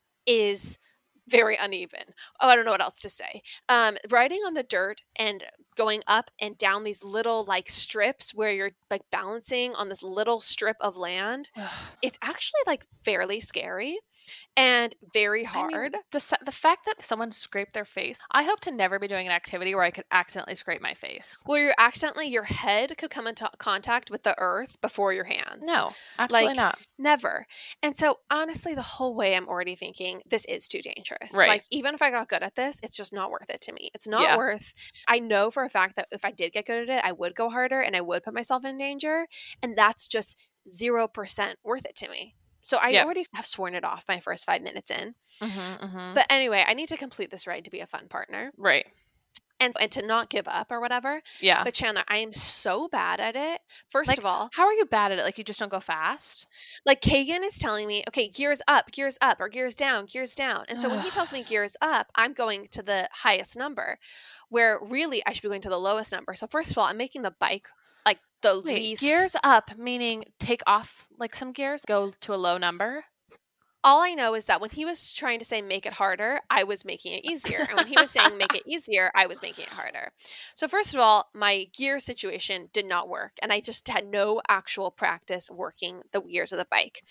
is very uneven. Oh, I don't know what else to say. Um, riding on the dirt and going up and down these little like strips where you're like balancing on this little strip of land, it's actually like fairly scary and very I mean, hard. the s- the fact that someone scraped their face. I hope to never be doing an activity where I could accidentally scrape my face. Where you're accidentally, your head could come into contact with the earth before your hands. No, absolutely Like, not. Never. And so, honestly, the whole way I'm already thinking this is too dangerous. Right. Like, even if I got good at this, it's just not worth it to me. It's not Yeah. worth. I know for a fact that if I did get good at it, I would go harder and I would put myself in danger. And that's just zero percent worth it to me. So I Yep. already have sworn it off my first five minutes in. Mm-hmm, mm-hmm. But anyway, I need to complete this ride to be a fun partner Right. and and to not give up or whatever. Yeah. But Chandler, I am so bad at it. First Like, of all, how are you bad at it? Like, you just don't go fast? like Kagan is telling me, okay, gears up, gears up, or gears down, gears down. And so when he tells me gears up, I'm going to the highest number, where really I should be going to the lowest number. So first of all, I'm making the bike like the Wait, least. gears up, meaning take off like some gears, go to a low number? All I know is that when he was trying to say make it harder, I was making it easier. And when he was saying make it easier, I was making it harder. So first of all, my gear situation did not work. And I just had no actual practice working the gears of the bike.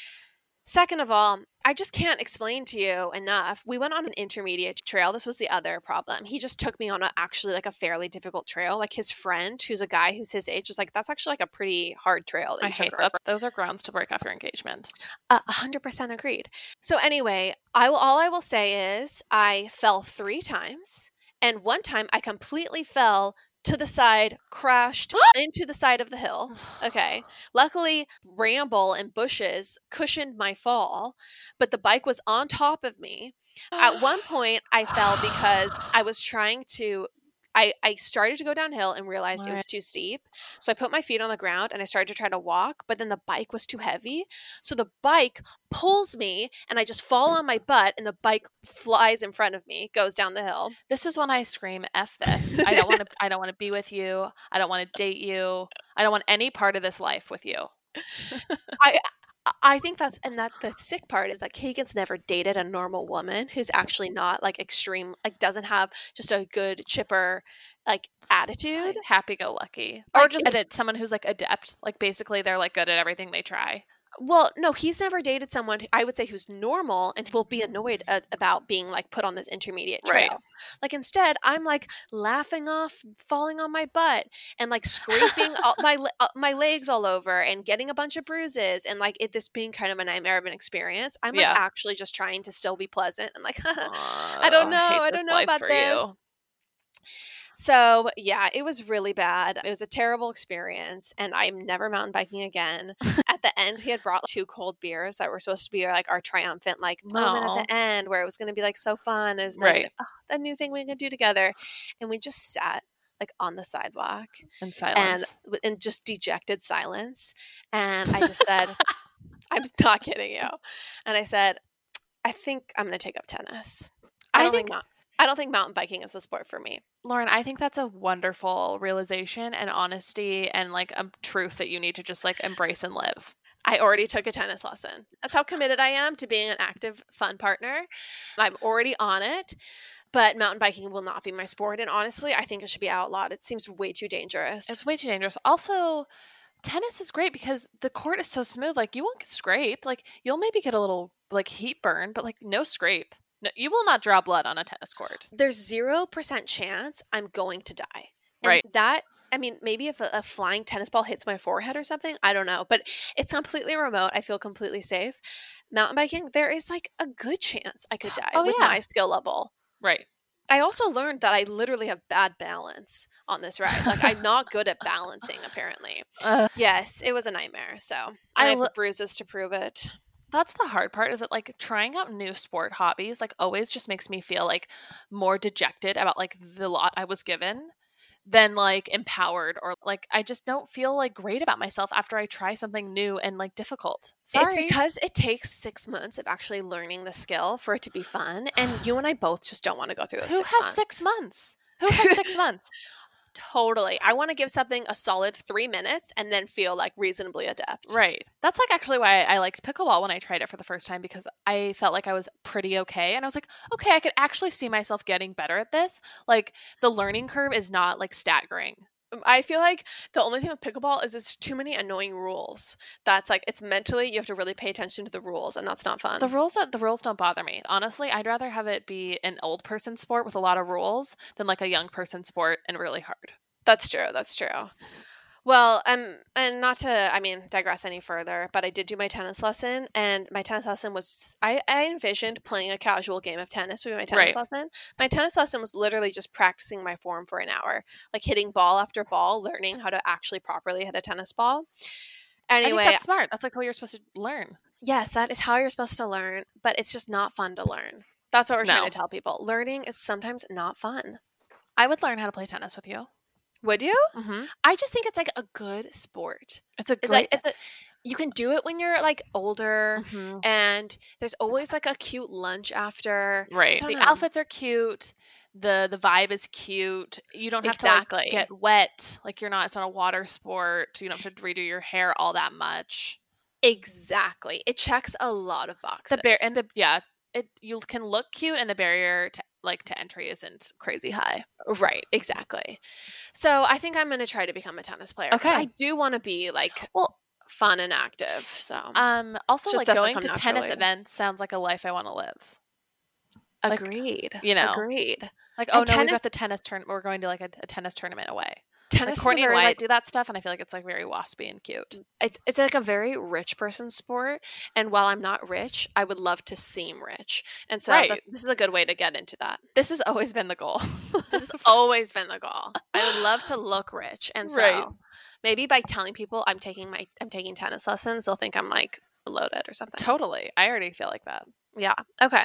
Second of all, I just can't explain to you enough. We went on an intermediate trail. This was the other problem. He just took me on a, actually like a fairly difficult trail. Like his friend, who's a guy who's his age, was like, that's actually like a pretty hard trail that I you took hate her that. Those are grounds to break off your engagement. A hundred percent agreed. So anyway, I will. All I will say is I fell three times, and one time I completely fell to the side, crashed into the side of the hill. Okay. Luckily, bramble and bushes cushioned my fall, but the bike was on top of me. At one point, I fell because I was trying to. I, I started to go downhill and realized it was too steep. So I put my feet on the ground and I started to try to walk, but then the bike was too heavy. So the bike pulls me and I just fall on my butt and the bike flies in front of me, goes down the hill. This is when I scream, F this. I don't want to I don't want to be with you. I don't want to date you. I don't want any part of this life with you. I I think that's, and that the sick part is that Kagan's never dated a normal woman who's actually not like extreme, like doesn't have just a good chipper like attitude. Happy go lucky. Or Like, just edit someone who's like adept. Like basically they're like good at everything they try. Well, no, he's never dated someone who- I would say who's normal and will be annoyed a- about being like put on this intermediate trail. Right. Like instead, I'm like laughing off, falling on my butt, and like scraping all, my le- uh, my legs all over, and getting a bunch of bruises, and like it this being kind of a nightmare of an experience. I'm like Yeah. actually just trying to still be pleasant and like, Aw, I don't know, hate I this don't know life about for this. you. So yeah, it was really bad. It was a terrible experience, and I'm never mountain biking again. At the end, he had brought two cold beers that were supposed to be like our triumphant like moment Aw. at the end, where it was going to be like so fun. It was Right. like, oh, the new thing we could do together, and we just sat like on the sidewalk In and silence. in just dejected silence. And I just said, "I'm not kidding you," and I said, "I think I'm going to take up tennis. I I don't think- think, mount- I don't think mountain biking is the sport for me." Lauren, I think that's a wonderful realization and honesty and like a truth that you need to just like embrace and live. I already took a tennis lesson. That's how committed I am to being an active, fun partner. I'm already on it, but mountain biking will not be my sport. And honestly, I think it should be outlawed. It seems way too dangerous. It's way too dangerous. Also, tennis is great because the court is so smooth. Like you won't scrape. Like you'll maybe get a little like heat burn, but like no scrape. No, you will not draw blood on a tennis court. There's zero percent chance I'm going to die. And Right. that, I mean, maybe if a, a flying tennis ball hits my forehead or something, I don't know. But it's completely remote. I feel completely safe. Mountain biking, there is like a good chance I could die Oh, with yeah. my skill level. Right. I also learned that I literally have bad balance on this ride. Like I'm not good at balancing, apparently. Uh, Yes, it was a nightmare. So I I have lo- bruises to prove it. that's the hard part is that like trying out new sport hobbies like always just makes me feel like more dejected about like the lot I was given than like empowered or like I just don't feel like great about myself after I try something new and like difficult. Sorry. It's because it takes six months of actually learning the skill for it to be fun, and you and I both just don't want to go through those. Who six has months. six months? Who has six months? Totally. I want to give something a solid three minutes and then feel like reasonably adept. Right. That's like actually why I liked pickleball when I tried it for the first time because I felt like I was pretty okay. And I was like, okay, I could actually see myself getting better at this. Like the learning curve is not like staggering. I feel like the only thing with pickleball is there's too many annoying rules. That's like it's mentally you have to really pay attention to the rules, and that's not fun. The rules that the rules don't bother me. Honestly, I'd rather have it be an old person sport with a lot of rules than like a young person sport and really hard. That's true. That's true. Well, um, and not to, I mean, digress any further, but I did do my tennis lesson, and my tennis lesson was, I, I envisioned playing a casual game of tennis with my tennis Right. lesson. My tennis lesson was literally just practicing my form for an hour, like hitting ball after ball, learning how to actually properly hit a tennis ball. I Anyway, think that's smart. That's like what you're supposed to learn. yes, that is how you're supposed to learn, but it's just not fun to learn. That's what we're trying No. to tell people. Learning is sometimes not fun. I would learn how to play tennis with you. Would you? Mm-hmm. I just think it's like a good sport. It's a It's great. like it's a, you can do it when you're like older, Mhm. and there's always like a cute lunch after. Right. don't The know. outfits are cute. The the vibe is cute. You don't have Exactly. to like get wet. Like you're not it's not a water sport. You don't have to redo your hair all that much. Exactly. It checks a lot of boxes. The bar- and the yeah, it you can look cute and the barrier to like to entry isn't crazy high. right, exactly. So I think I'm going to try to become a tennis player. 'cause Okay. I do want to be like Well, fun and active. So um also Just like doesn't going come to tennis naturally. events sounds like a life I want to live. like, agreed. you know. agreed. Like, oh And no, we've tennis- got the tennis turn we're going to like a, a tennis tournament away. Tennis Like Courtney is a and very, Wyatt like, do that stuff and I feel like it's like very waspy and cute. it's it's like a very rich person sport, and while I'm not rich, I would love to seem rich, and so Right. that- this is a good way to get into that. This has always been the goal. This has always been the goal. I would love to look rich, and so Right. maybe by telling people I'm taking my I'm taking tennis lessons, they'll think I'm like loaded or something. Totally. I already feel like that. Yeah. Okay.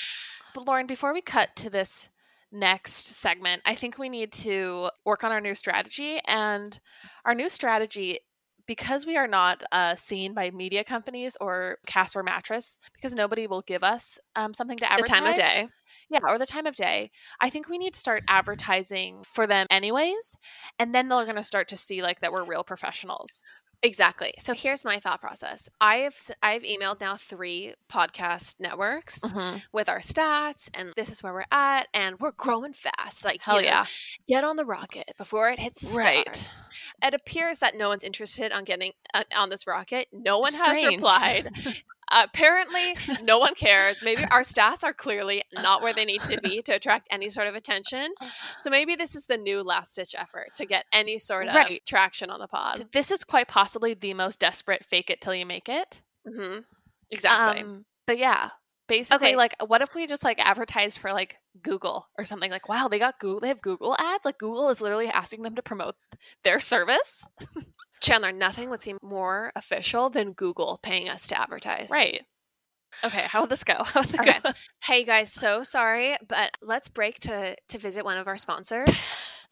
But Lauren, before we cut to this next segment, I think we need to work on our new strategy. And our new strategy, because we are not uh, seen by media companies or Casper Mattress, because nobody will give us um, something to The advertise. time of day. Yeah, or the time of day. I think we need to start advertising for them anyways. And then they're going to start to see like that we're real professionals. Exactly. So here's my thought process. I've I've emailed now three podcast networks Mm-hmm. with our stats, and this is where we're at, and we're growing fast. Like, Hell you know, yeah. get on the rocket before it hits the stars. Right. It appears that no one's interested on getting uh, on this rocket. No one has Strange. replied. Uh, apparently, no one cares. Maybe our stats are clearly not where they need to be to attract any sort of attention. So maybe this is the new last-ditch effort to get any sort of Right. traction on the pod. This is quite possibly the most desperate fake it till you make it. Mm-hmm. Exactly. Um, but yeah, basically, Okay. like, what if we just like advertise for like Google or something? Like, wow, they got Google. They have Google ads. Like, Google is literally asking them to promote their service. Chandler, nothing would seem more official than Google paying us to advertise. Right. Okay. How would this go? How would this Okay. go? Hey guys, so sorry, but let's break to to visit one of our sponsors.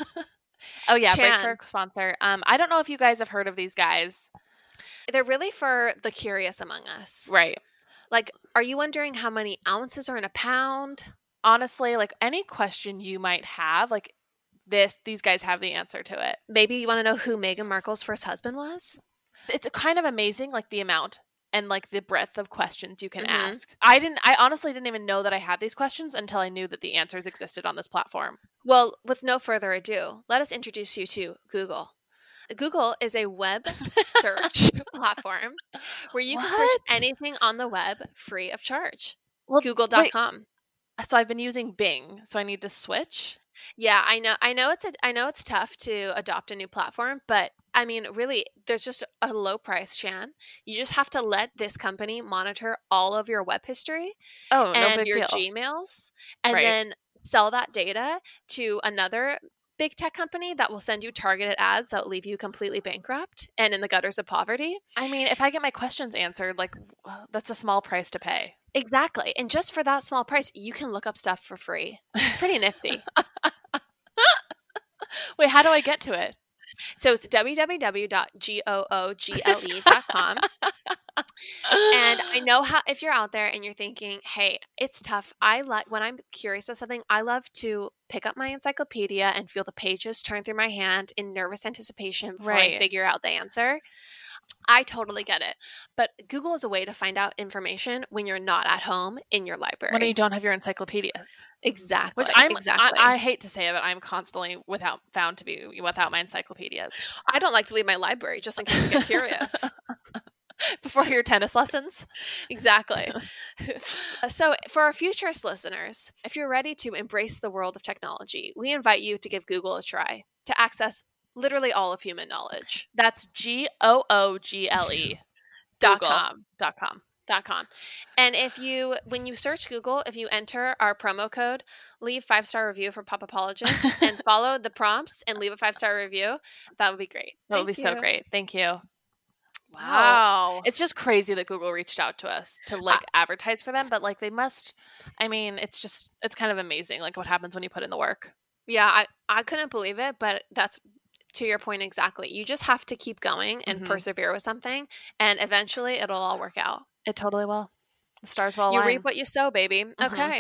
Oh yeah, break Chan. for a sponsor. Um, I don't know if you guys have heard of these guys. They're really for the curious among us. Right. Like, are you wondering how many ounces are in a pound? Honestly, like any question you might have, like this, these guys have the answer to it. Maybe you want to know who Meghan Markle's first husband was? It's kind of amazing, like the amount and like the breadth of questions you can Mhm. ask. I didn't. I honestly didn't even know that I had these questions until I knew that the answers existed on this platform. Well, with no further ado, let us introduce you to Google. Google is a web search platform where you can search What? anything on the web free of charge. Well, Google dot com. wait, so I've been using Bing, so I need to switch. Yeah, I know. I know it's a, I know it's tough to adopt a new platform, but I mean, really, there's just a low price, Shan. You just have to let this company monitor all of your web history Oh, no and big your deal. Gmails, and Right. then sell that data to another big tech company that will send you targeted ads that will leave you completely bankrupt and in the gutters of poverty. I mean, if I get my questions answered, like w- that's a small price to pay. Exactly. And just for that small price, you can look up stuff for free. It's pretty nifty. Wait, how do I get to it? So it's w w w dot google dot com. And I know how, if you're out there and you're thinking, hey, it's tough. I like, when I'm curious about something, I love to pick up my encyclopedia and feel the pages turn through my hand in nervous anticipation before I Right. figure out the answer. I totally get it. But Google is a way to find out information when you're not at home in your library. When you don't have your encyclopedias, Exactly. which I'm, exactly. I, I hate to say it, but I'm constantly without found to be without my encyclopedias. I don't like to leave my library just in case I get curious. Before your tennis lessons. Exactly. So, for our futurist listeners, if you're ready to embrace the world of technology, we invite you to give Google a try to access literally all of human knowledge. That's G O O G L E Dot Google com. dot com. Dot com. And if you, when you search Google, if you enter our promo code, leave five star review for Pop Apologists and follow the prompts and leave a five star review, that would be great. That would be Thank so you. great. Thank you. Wow. It's just crazy that Google reached out to us to like advertise for them, but like they must, I mean, it's just, it's kind of amazing like what happens when you put in the work. Yeah, I, I couldn't believe it, but that's to your point exactly. You just have to keep going and Mhm. persevere with something, and eventually it'll all work out. It totally will. The stars will You align. reap what you sow, baby. Okay.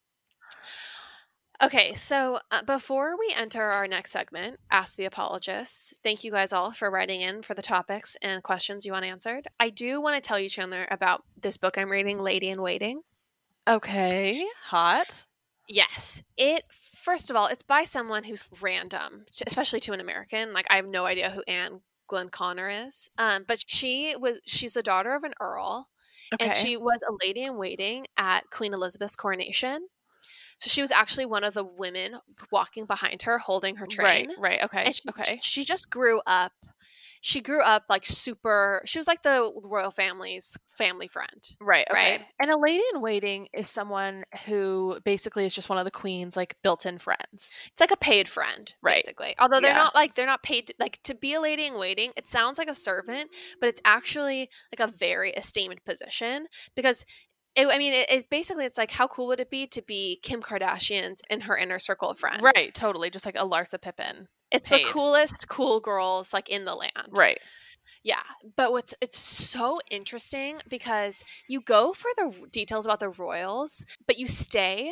Okay, so uh, before we enter our next segment, Ask the Apologists, thank you guys all for writing in for the topics and questions you want answered. I do want to tell you, Chandler, about this book I'm reading, Lady in Waiting. Okay. Hot. Yes. It, first of all, it's by someone who's random, especially to an American. Like, I have no idea who Anne Glenn Connor is. Um, but she was, she's the daughter of an earl, Okay. and she was a lady in waiting at Queen Elizabeth's coronation. So she was actually one of the women walking behind her, holding her train. Right, right. Okay. And she, okay. she just grew up. She grew up like super, she was like the royal family's family friend. Right, okay. right? And a lady in waiting is someone who basically is just one of the queen's like built-in friends. It's like a paid friend, Right. basically. Although they're Yeah. not like, they're not paid, to, like to be a lady in waiting, it sounds like a servant, but it's actually like a very esteemed position because it, I mean, it, it basically, it's like, how cool would it be to be Kim Kardashian's in her inner circle of friends? Right, totally. Just like a Larsa Pippen. It's paid. the coolest cool girls like in the land. Right. Yeah, but what's it's so interesting because you go for the details about the royals, but you stay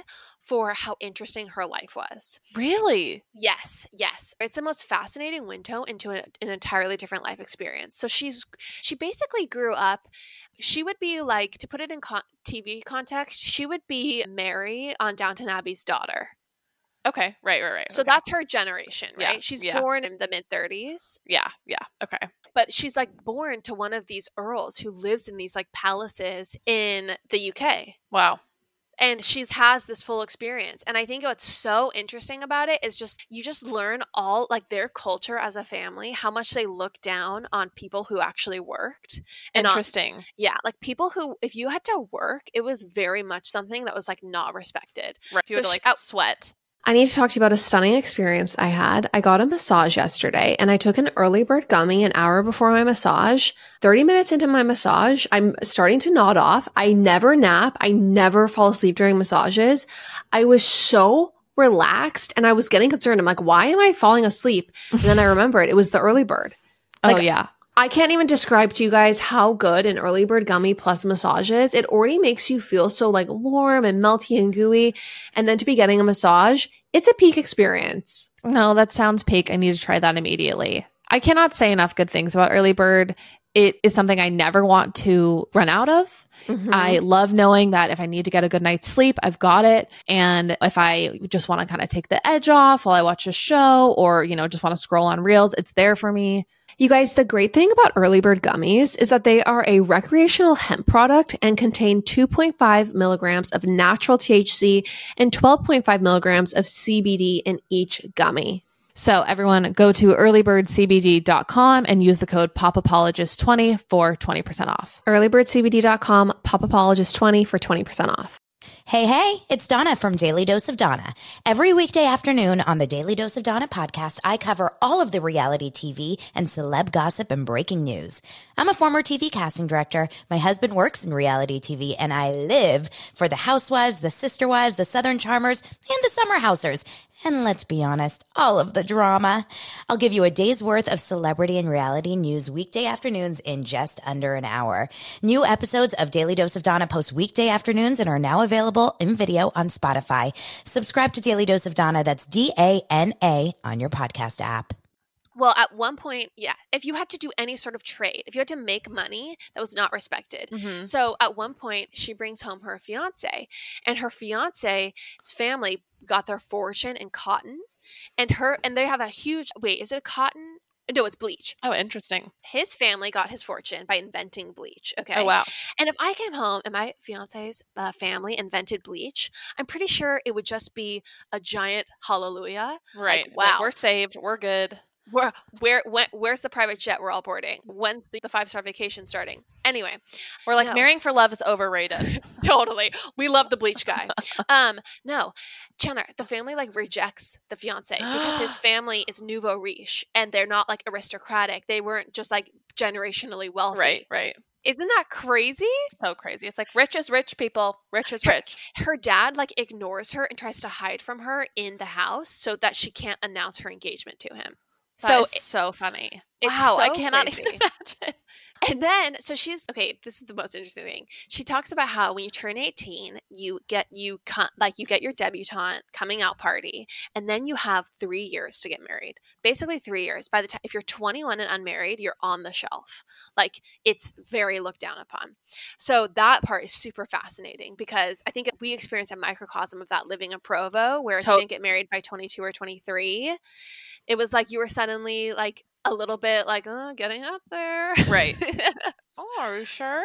for how interesting her life was. Really? Yes, yes. It's the most fascinating window into a, an entirely different life experience. So she's she basically grew up, she would be like, to put it in con- T V context, she would be Mary on Downton Abbey's daughter. Okay, right, right, right. So okay. that's her generation, right? Yeah, She's yeah. born in the mid-thirties. Yeah, yeah, okay. But she's like born to one of these earls who lives in these like palaces in the U K. Wow. And she's has this full experience. And I think what's so interesting about it is just you just learn all like their culture as a family, how much they look down on people who actually worked. And Interesting. On, yeah, like people who, if you had to work, it was very much something that was like not respected. Right. You so would she, like sweat. I need to talk to you about a stunning experience I had. I got a massage yesterday and I took an early bird gummy an hour before my massage. thirty minutes into my massage, I'm starting to nod off. I never nap. I never fall asleep during massages. I was so relaxed and I was getting concerned. I'm like, why am I falling asleep? And then I remembered it was the early bird. Like, oh, yeah. I can't even describe to you guys how good an early bird gummy plus massage is. It already makes you feel so like warm and melty and gooey. And then to be getting a massage, it's a peak experience. No, that sounds peak. I need to try that immediately. I cannot say enough good things about early bird. It is something I never want to run out of. Mm-hmm. I love knowing that if I need to get a good night's sleep, I've got it. And if I just want to kind of take the edge off while I watch a show or, you know, just want to scroll on reels, it's there for me. You guys, the great thing about early bird gummies is that they are a recreational hemp product and contain two point five milligrams of natural T H C and twelve point five milligrams of C B D in each gummy. So everyone go to early bird c b d dot com and use the code popapologist twenty for twenty percent off. early bird c b d dot com, popapologist twenty for twenty percent off. Hey, hey, it's Donna from Daily Dose of Donna. Every weekday afternoon on the Daily Dose of Donna podcast, I cover all of the reality T V and celeb gossip and breaking news. I'm a former T V casting director. My husband works in reality T V, and I live for the Housewives, the Sister Wives, the Southern Charmers, and the Summer Housers. And let's be honest, all of the drama. I'll give you a day's worth of celebrity and reality news weekday afternoons in just under an hour. New episodes of Daily Dose of Donna post weekday afternoons and are now available in video on Spotify. Subscribe to Daily Dose of Donna, that's D A N A, on your podcast app. Well, at one point, yeah, if you had to do any sort of trade, if you had to make money, that was not respected. Mm-hmm. So at one point, she brings home her fiance, and her fiance's family got their fortune in cotton, and her and they have a huge wait. Is it cotton? No, it's bleach. Oh, interesting. His family got his fortune by inventing bleach. Okay. Oh, wow. And if I came home and my fiance's uh, family invented bleach, I'm pretty sure it would just be a giant hallelujah. Right. Like, wow. Like, we're saved. We're good. Where, where, when, where's the private jet we're all boarding? When's the, the five-star vacation starting? Anyway. We're like, no. marrying for love is overrated. Totally. We love the bleach guy. um, no. Chandler, the family like rejects the fiance because his family is nouveau riche and they're not like aristocratic. They weren't just like generationally wealthy. Right, right. Isn't that crazy? So crazy. It's like rich is rich, people. Rich is her, rich. Her dad like ignores her and tries to hide from her in the house so that she can't announce her engagement to him. That so is so funny. It's wow, so I cannot crazy. even imagine. And then, so she's, okay, this is the most interesting thing. She talks about how when you turn eighteen, you get, you con- like you get your debutante coming out party, and then you have three years to get married. Basically three years. By the time, if you're twenty-one and unmarried, you're on the shelf. Like, it's very looked down upon. So that part is super fascinating because I think we experienced a microcosm of that living in Provo, where if To- you didn't get married by twenty-two or twenty-three, it was like you were suddenly like, a little bit like, oh, getting up there. Right. Oh, are you sure?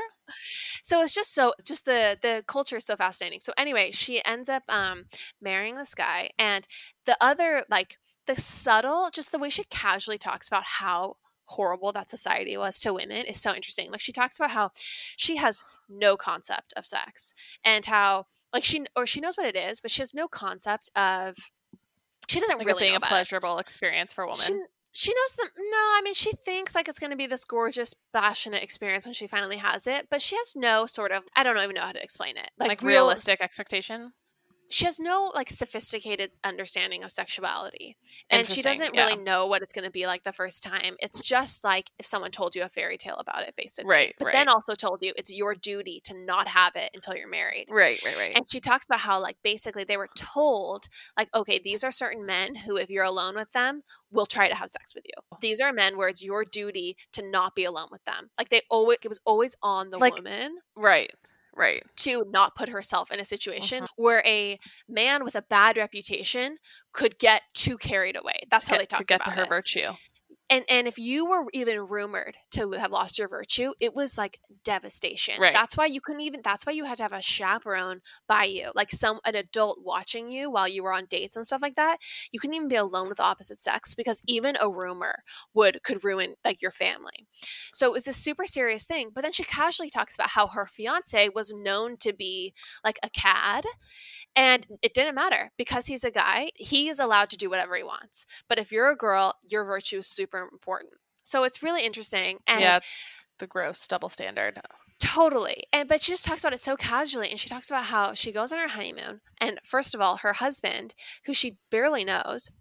So it's just so, just the, the culture is so fascinating. So anyway, she ends up um, marrying this guy. And the other, like the subtle, just the way she casually talks about how horrible that society was to women is so interesting. Like she talks about how she has no concept of sex and how like she, or she knows what it is, but she has no concept of, she doesn't like really being know a about pleasurable it. experience for a woman. She, She knows them. No, I mean, she thinks like it's going to be this gorgeous, passionate experience when she finally has it, but she has no sort of, I don't even know how to explain it. Like, like real, realistic expectation? she has no like sophisticated understanding of sexuality, and she Interesting, doesn't yeah. really know what it's going to be like the first time. It's just like if someone told you a fairy tale about it, basically. Right, But right. then also told you it's your duty to not have it until you're married. Right, right, right. And she talks about how like basically they were told like, okay, these are certain men who if you're alone with them will try to have sex with you. These are men where it's your duty to not be alone with them. Like they always, it was always on the Like- woman right, right. to not put herself in a situation Mhm. where a man with a bad reputation could get too carried away. That's how Get- they talk to get about to her it. virtue. And and if you were even rumored to have lost your virtue, it was like devastation. Right. That's why you couldn't even. That's why you had to have a chaperone by you, like some an adult watching you while you were on dates and stuff like that. You couldn't even be alone with the opposite sex because even a rumor would could ruin like your family. So it was this super serious thing. But then she casually talks about how her fiance was known to be like a cad. And it didn't matter because he's a guy. He is allowed to do whatever he wants. But if you're a girl, your virtue is super important. So it's really interesting. And Yeah, it's the gross double standard. totally. And but she just talks about it so casually. And she talks about how she goes on her honeymoon. And first of all, her husband, who she barely knows,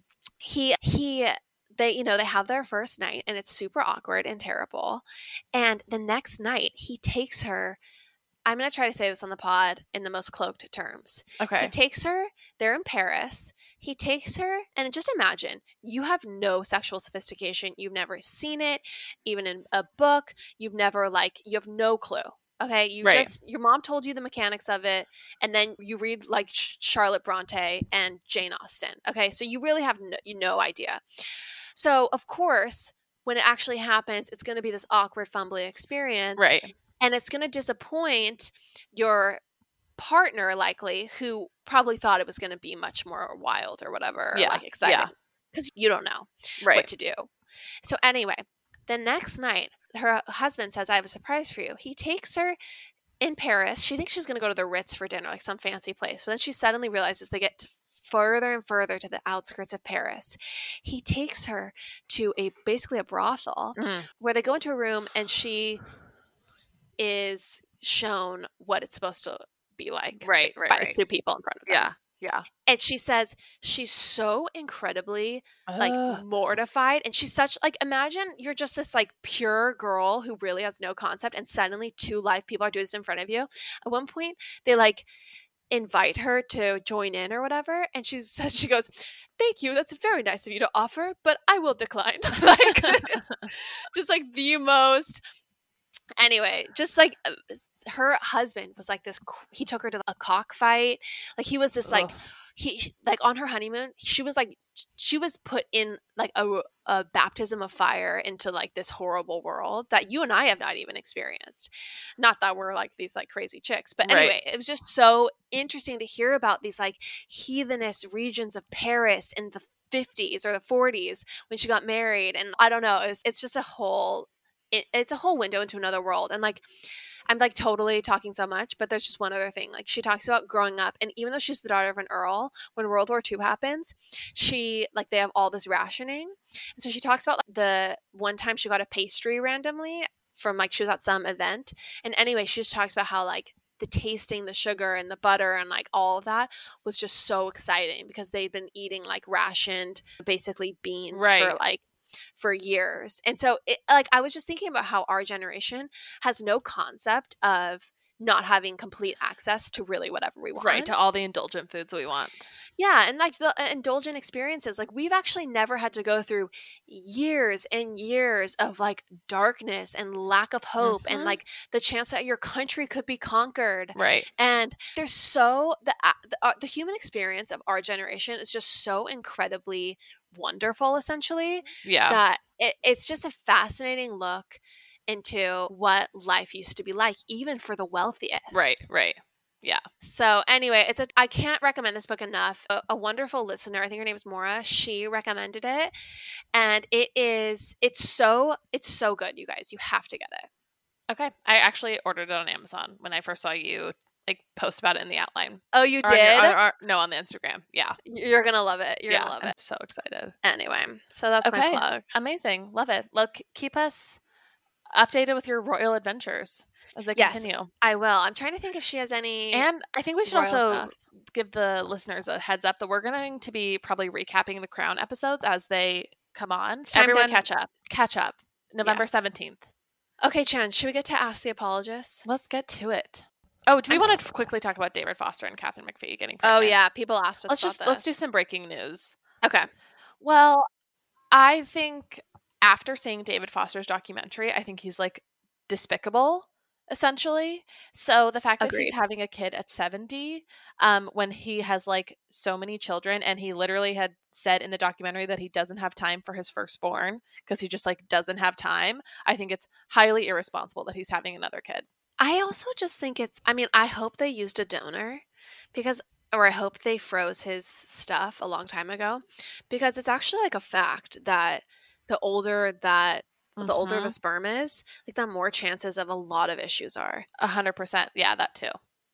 he he they you know they have their first night and it's super awkward and terrible. And the next night he takes her. I'm going to try to say this on the pod in the most cloaked terms. Okay. He takes her, they're in Paris. He takes her, and just imagine, you have no sexual sophistication. You've never seen it, even in a book. You've never, like, you have no clue. Okay? You Right. just, your mom told you the mechanics of it, and then you read, like, Sh- Charlotte Bronte and Jane Austen. Okay? So you really have no, you no idea. So, of course, when it actually happens, it's going to be this awkward, fumbly experience. Right. And it's going to disappoint your partner, likely, who probably thought it was going to be much more wild or whatever, or Yeah, like exciting, yeah. because you don't know Right. what to do. So anyway, the next night, her husband says, "I have a surprise for you." He takes her in Paris. She thinks she's going to go to the Ritz for dinner, like some fancy place. But then she suddenly realizes they get to further and further to the outskirts of Paris. He takes her to a basically a brothel Mhm. where they go into a room and she is shown what it's supposed to be like Right, right, by right. two people in front of them. Yeah, yeah. And she says she's so incredibly like Ugh. mortified, and she's such like imagine you're just this like pure girl who really has no concept, and suddenly two live people are doing this in front of you. At one point they like invite her to join in or whatever, and she says, she goes, "Thank you, that's very nice of you to offer, but I will decline." Like just like the most. Anyway, just like uh, her husband was like this, cr- he took her to a cockfight. Like he was this like, Ugh. he like on her honeymoon, she was like, she was put in like a, a baptism of fire into like this horrible world that you and I have not even experienced. Not that we're like these like crazy chicks, but Right. anyway, it was just so interesting to hear about these like heathenish regions of Paris in the fifties or the forties when she got married. And I don't know, it's, it's just a whole It, it's a whole window into another world. And like I'm like totally talking so much, but there's just one other thing. Like she talks about growing up, and even though she's the daughter of an earl, when World War Two happens, she like they have all this rationing. And so she talks about like, the one time she got a pastry randomly from like she was at some event. And anyway, she just talks about how like the tasting the sugar and the butter and like all of that was just so exciting because they'd been eating like rationed basically beans Right. for like for years. And so it, like I was just thinking about how our generation has no concept of not having complete access to really whatever we want. Right, to all the indulgent foods we want. Yeah, and like the uh, indulgent experiences, like we've actually never had to go through years and years of like darkness and lack of hope Mhm. and like the chance that your country could be conquered. Right. And there's so the uh, the, uh, the human experience of our generation is just so incredibly wonderful, essentially, Yeah. that it, it's just a fascinating look into what life used to be like, even for the wealthiest. Right, right. Yeah. So anyway, it's a I can't recommend this book enough. A, a wonderful listener, I think her name is Maura, she recommended it, and it is it's so it's so good, you guys. You have to get it. Okay. I actually ordered it on Amazon when I first saw you like post about it in the outline. Oh, you Or on your- did? or- or- no, on the Instagram. Yeah. You're gonna love it. You're yeah. gonna love I'm it. so excited. Anyway, so that's my Okay. plug. Amazing. Love it. Look, keep us updated with your royal adventures as they Yes. continue. I will. I'm trying to think if she has any. And I think we should royal also stuff. give the listeners a heads up that we're going to be probably recapping the Crown episodes as they come on. It's time Everyone to catch up. Catch up. November Yes. seventeenth. Okay, Chan, should we get to Ask the Apologists? Let's get to it. Oh, do we I'm want s- to quickly talk about David Foster and Catherine McPhee getting Oh, pregnant? yeah. People asked us Let's about just this. let's do some breaking news. Okay. Well, I think after seeing David Foster's documentary, I think he's like despicable, essentially. So the fact that Agreed. he's having a kid at seventy, um, when he has like so many children, and he literally had said in the documentary that he doesn't have time for his firstborn because he just like doesn't have time. I think it's highly irresponsible that he's having another kid. I also just think it's, I mean, I hope they used a donor because, or I hope they froze his stuff a long time ago because it's actually like a fact that the older that, the older the Mhm. sperm is, like the more chances of a lot of issues are. A hundred percent. Yeah, that too.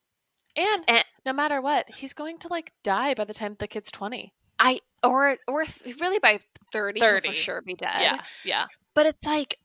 And, And no matter what, he's going to like die by the time the kid's twenty. I, or, or th- really by thirty, he'll thirty. for sure be dead. Yeah, yeah. But it's like,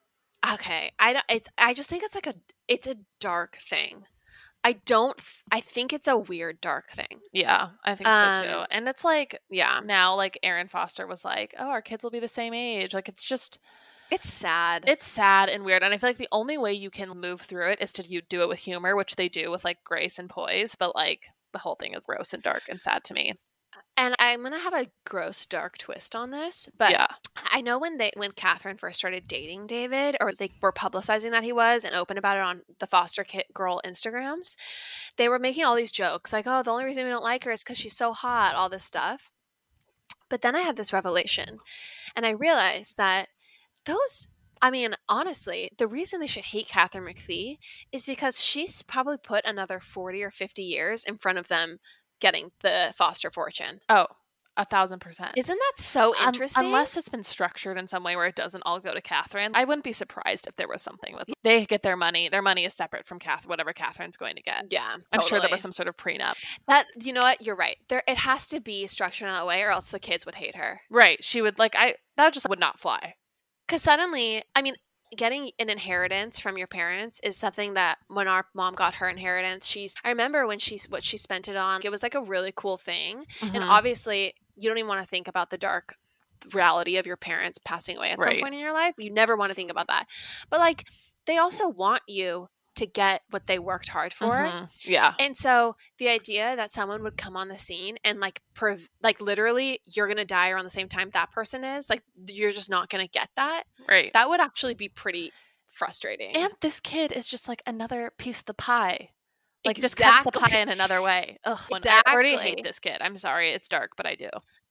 okay, I don't, it's, I just think it's like a, it's a dark thing. I don't, th- I think it's a weird dark thing. Yeah, I think so too. Um, And it's like Yeah. now, like Aaron Foster was like, "Oh, our kids will be the same age." Like it's just, It's sad. it's sad and weird. And I feel like the only way you can move through it is to you do it with humor, which they do with like grace and poise. But like the whole thing is gross and dark and sad to me. And I'm gonna have a gross, dark twist on this, but yeah, I know when they when Catherine first started dating David, or they were publicizing that he was and open about it on the foster kid girl Instagrams, they were making all these jokes like, "Oh, the only reason we don't like her is because she's so hot," all this stuff. But then I had this revelation, and I realized that those. I mean, honestly, the reason they should hate Catherine McPhee is because she's probably put another forty or fifty years in front of them getting the foster fortune. oh, a thousand percent. Isn't that so Un- interesting? unless it's been structured in some way where it doesn't all go to Catherine, I wouldn't be surprised if there was something that's they get their money. Their money is separate from Cath- whatever Catherine's going to get. yeah, I'm sure there totally. was some sort of prenup. That, you know what, you're right. There, it has to be structured in that way, or else the kids would hate her. Right? She would like I that just would not fly. Because suddenly, I mean, getting an inheritance from your parents is something that when our mom got her inheritance, she's. I remember when she's what she spent it on. It was like a really cool thing, and Mhm. obviously, you don't even want to think about the dark reality of your parents passing away at Right. some point in your life. You never want to think about that, but like they also want you to get what they worked hard for. Mhm. Yeah. And so the idea that someone would come on the scene and like prov- like literally you're going to die around the same time that person is, like you're just not going to get that. Right. That would actually be pretty frustrating. And this kid is just like another piece of the pie. Like just cuts the Exactly. pie in another way. Ugh, when- I already Exactly. hate this kid. I'm sorry. It's dark, but I do.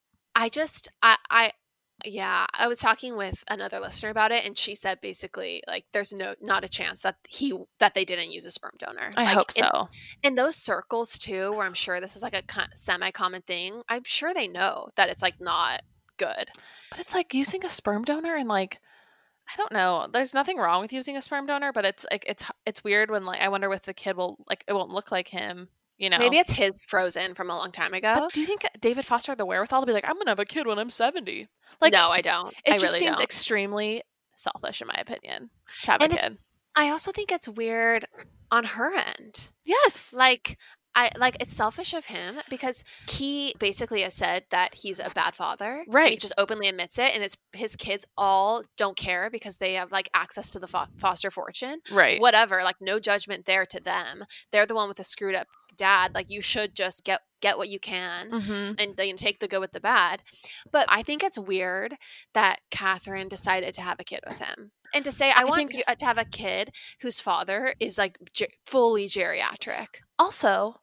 I just I I yeah, I was talking with another listener about it and she said basically like there's no not a chance that he that they didn't use a sperm donor. I Like, hope in- so. In those circles too, where I'm sure this is like a co- semi-common thing, I'm sure they know that it's like not good. But it's like using a sperm donor and like I don't know. There's nothing wrong with using a sperm donor, but it's like it's it's weird when like I wonder if the kid will like it won't look like him, you know. Maybe it's his frozen from a long time ago. But do you think David Foster had the wherewithal to be like, I'm gonna have a kid when I'm seventy? Like no, I don't. it I just really seems don't. extremely selfish in my opinion to have And a it's- kid. I also think it's weird on her end. Yes. Like I like it's selfish of him because he basically has said that he's a bad father. He Right. just openly admits it, and his his kids all don't care because they have like access to the fo- foster fortune. Right. Whatever, like no judgment there to them. They're the one with a screwed up dad. Like you should just get get what you can. Mm-hmm. And you know, take the good with the bad. But I think it's weird that Catherine decided to have a kid with him. And to say, I, I want think- you uh, to have a kid whose father is like ge- fully geriatric. Also,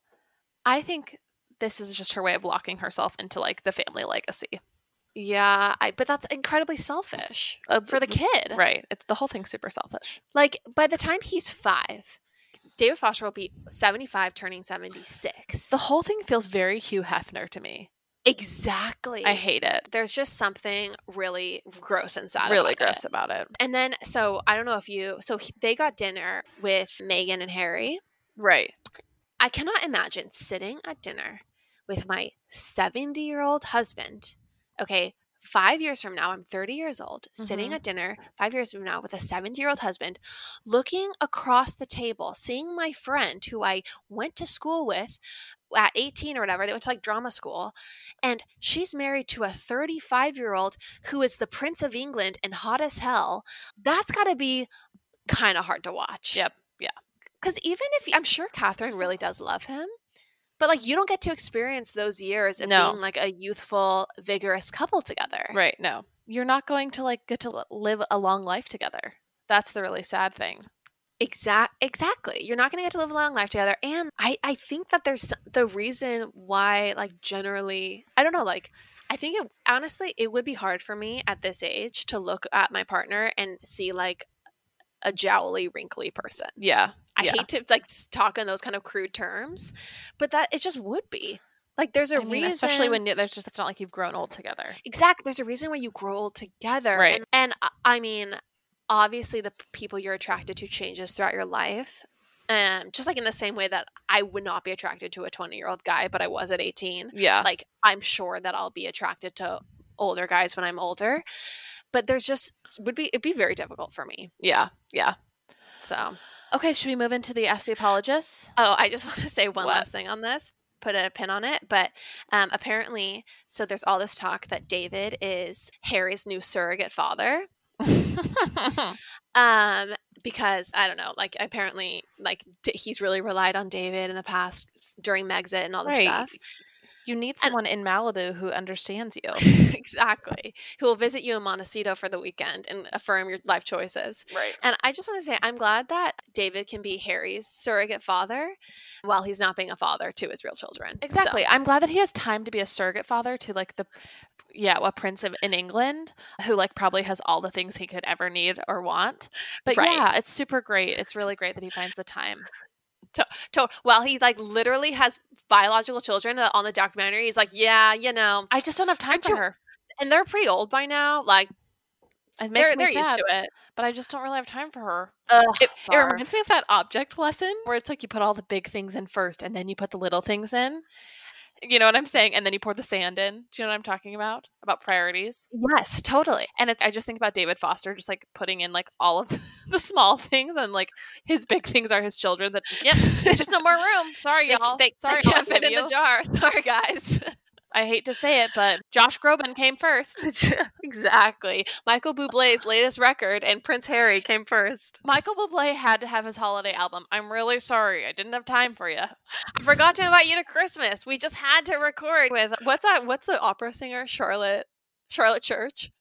I think this is just her way of locking herself into like the family legacy. Yeah, I, but that's incredibly selfish for the kid. Right. It's the whole thing's super selfish. Like by the time he's five, David Foster will be seventy-five, turning seventy-six. The whole thing feels very Hugh Hefner to me. Exactly. I hate it. There's just something really gross and sad Really about gross it. about it. And then, so I don't know if you, so he, they got dinner with Meghan and Harry. Right. I cannot imagine sitting at dinner with my seventy year old husband, okay, five years from now, I'm thirty years old, mm-hmm. sitting at dinner, five years from now with a seventy-year-old husband, looking across the table, seeing my friend who I went to school with at eighteen or whatever, they went to like drama school, and she's married to a thirty-five-year-old who is the Prince of England and hot as hell. That's got to be kind of hard to watch. Yep. Yeah. Because even if, I'm sure Catherine really does love him, but like you don't get to experience those years of no. being like a youthful, vigorous couple together. Right. No. You're not going to like get to live a long life together. That's the really sad thing. Exact, exactly. You're not going to get to live a long life together. And I, I think that there's the reason why, like, generally, I don't know, like, I think it, honestly, it would be hard for me at this age to look at my partner and see like a jowly, wrinkly person. Yeah. I yeah. hate to like talk in those kind of crude terms, but that it just would be. Like there's a I mean, reason, especially when you, there's just, it's not like you've grown old together. Exactly. There's a reason why you grow old together. Right. And, and uh, I mean, obviously the people you're attracted to changes throughout your life. Um, just like in the same way that I would not be attracted to a twenty year old guy, but I was at eighteen. Yeah. Like I'm sure that I'll be attracted to older guys when I'm older, but there's just would be, it'd be very difficult for me. Yeah. Yeah. So, okay. Should we move into the Ask the Apologists? Oh, I just want to say one What? last thing on this. Put a pin on it. But um, apparently, so there's all this talk that David is Harry's new surrogate father. um, because I don't know, like apparently, like d- he's really relied on David in the past during Megxit and all this Right. stuff. You need someone and, in Malibu who understands you. Exactly. Who will visit you in Montecito for the weekend and affirm your life choices. Right. And I just want to say, I'm glad that David can be Harry's surrogate father while he's not being a father to his real children. Exactly. So. I'm glad that he has time to be a surrogate father to like the, yeah, a prince of, in England who like probably has all the things he could ever need or want. But Right. yeah, it's super great. It's really great that he finds the time. To, to, while he like literally has biological children on the documentary, he's like, yeah, you know, I just don't have time Aren't for you- her. and they're pretty old by now. Like, It makes they're, me they're sad, used to it. but I just don't really have time for her. Ugh, It, it barf. reminds me of that object lesson where it's like you put all the big things in first and then you put the little things in. You know what I'm saying? And then you pour the sand in. Do you know what I'm talking about? About priorities. Yes, totally. And it's I just think about David Foster just like putting in like all of the small things and like his big things are his children that just, yep, there's just no more room. Sorry, They, y'all. they, Sorry, they all can't fit of in you. the jar. Sorry, guys. I hate to say it, but Josh Groban came first. Exactly. Michael Bublé's latest record and Prince Harry came first. Michael Bublé had to have his holiday album. I'm really sorry. I didn't have time for you. I forgot to invite you to Christmas. We just had to record with what's that? What's the opera singer? Charlotte Charlotte Church.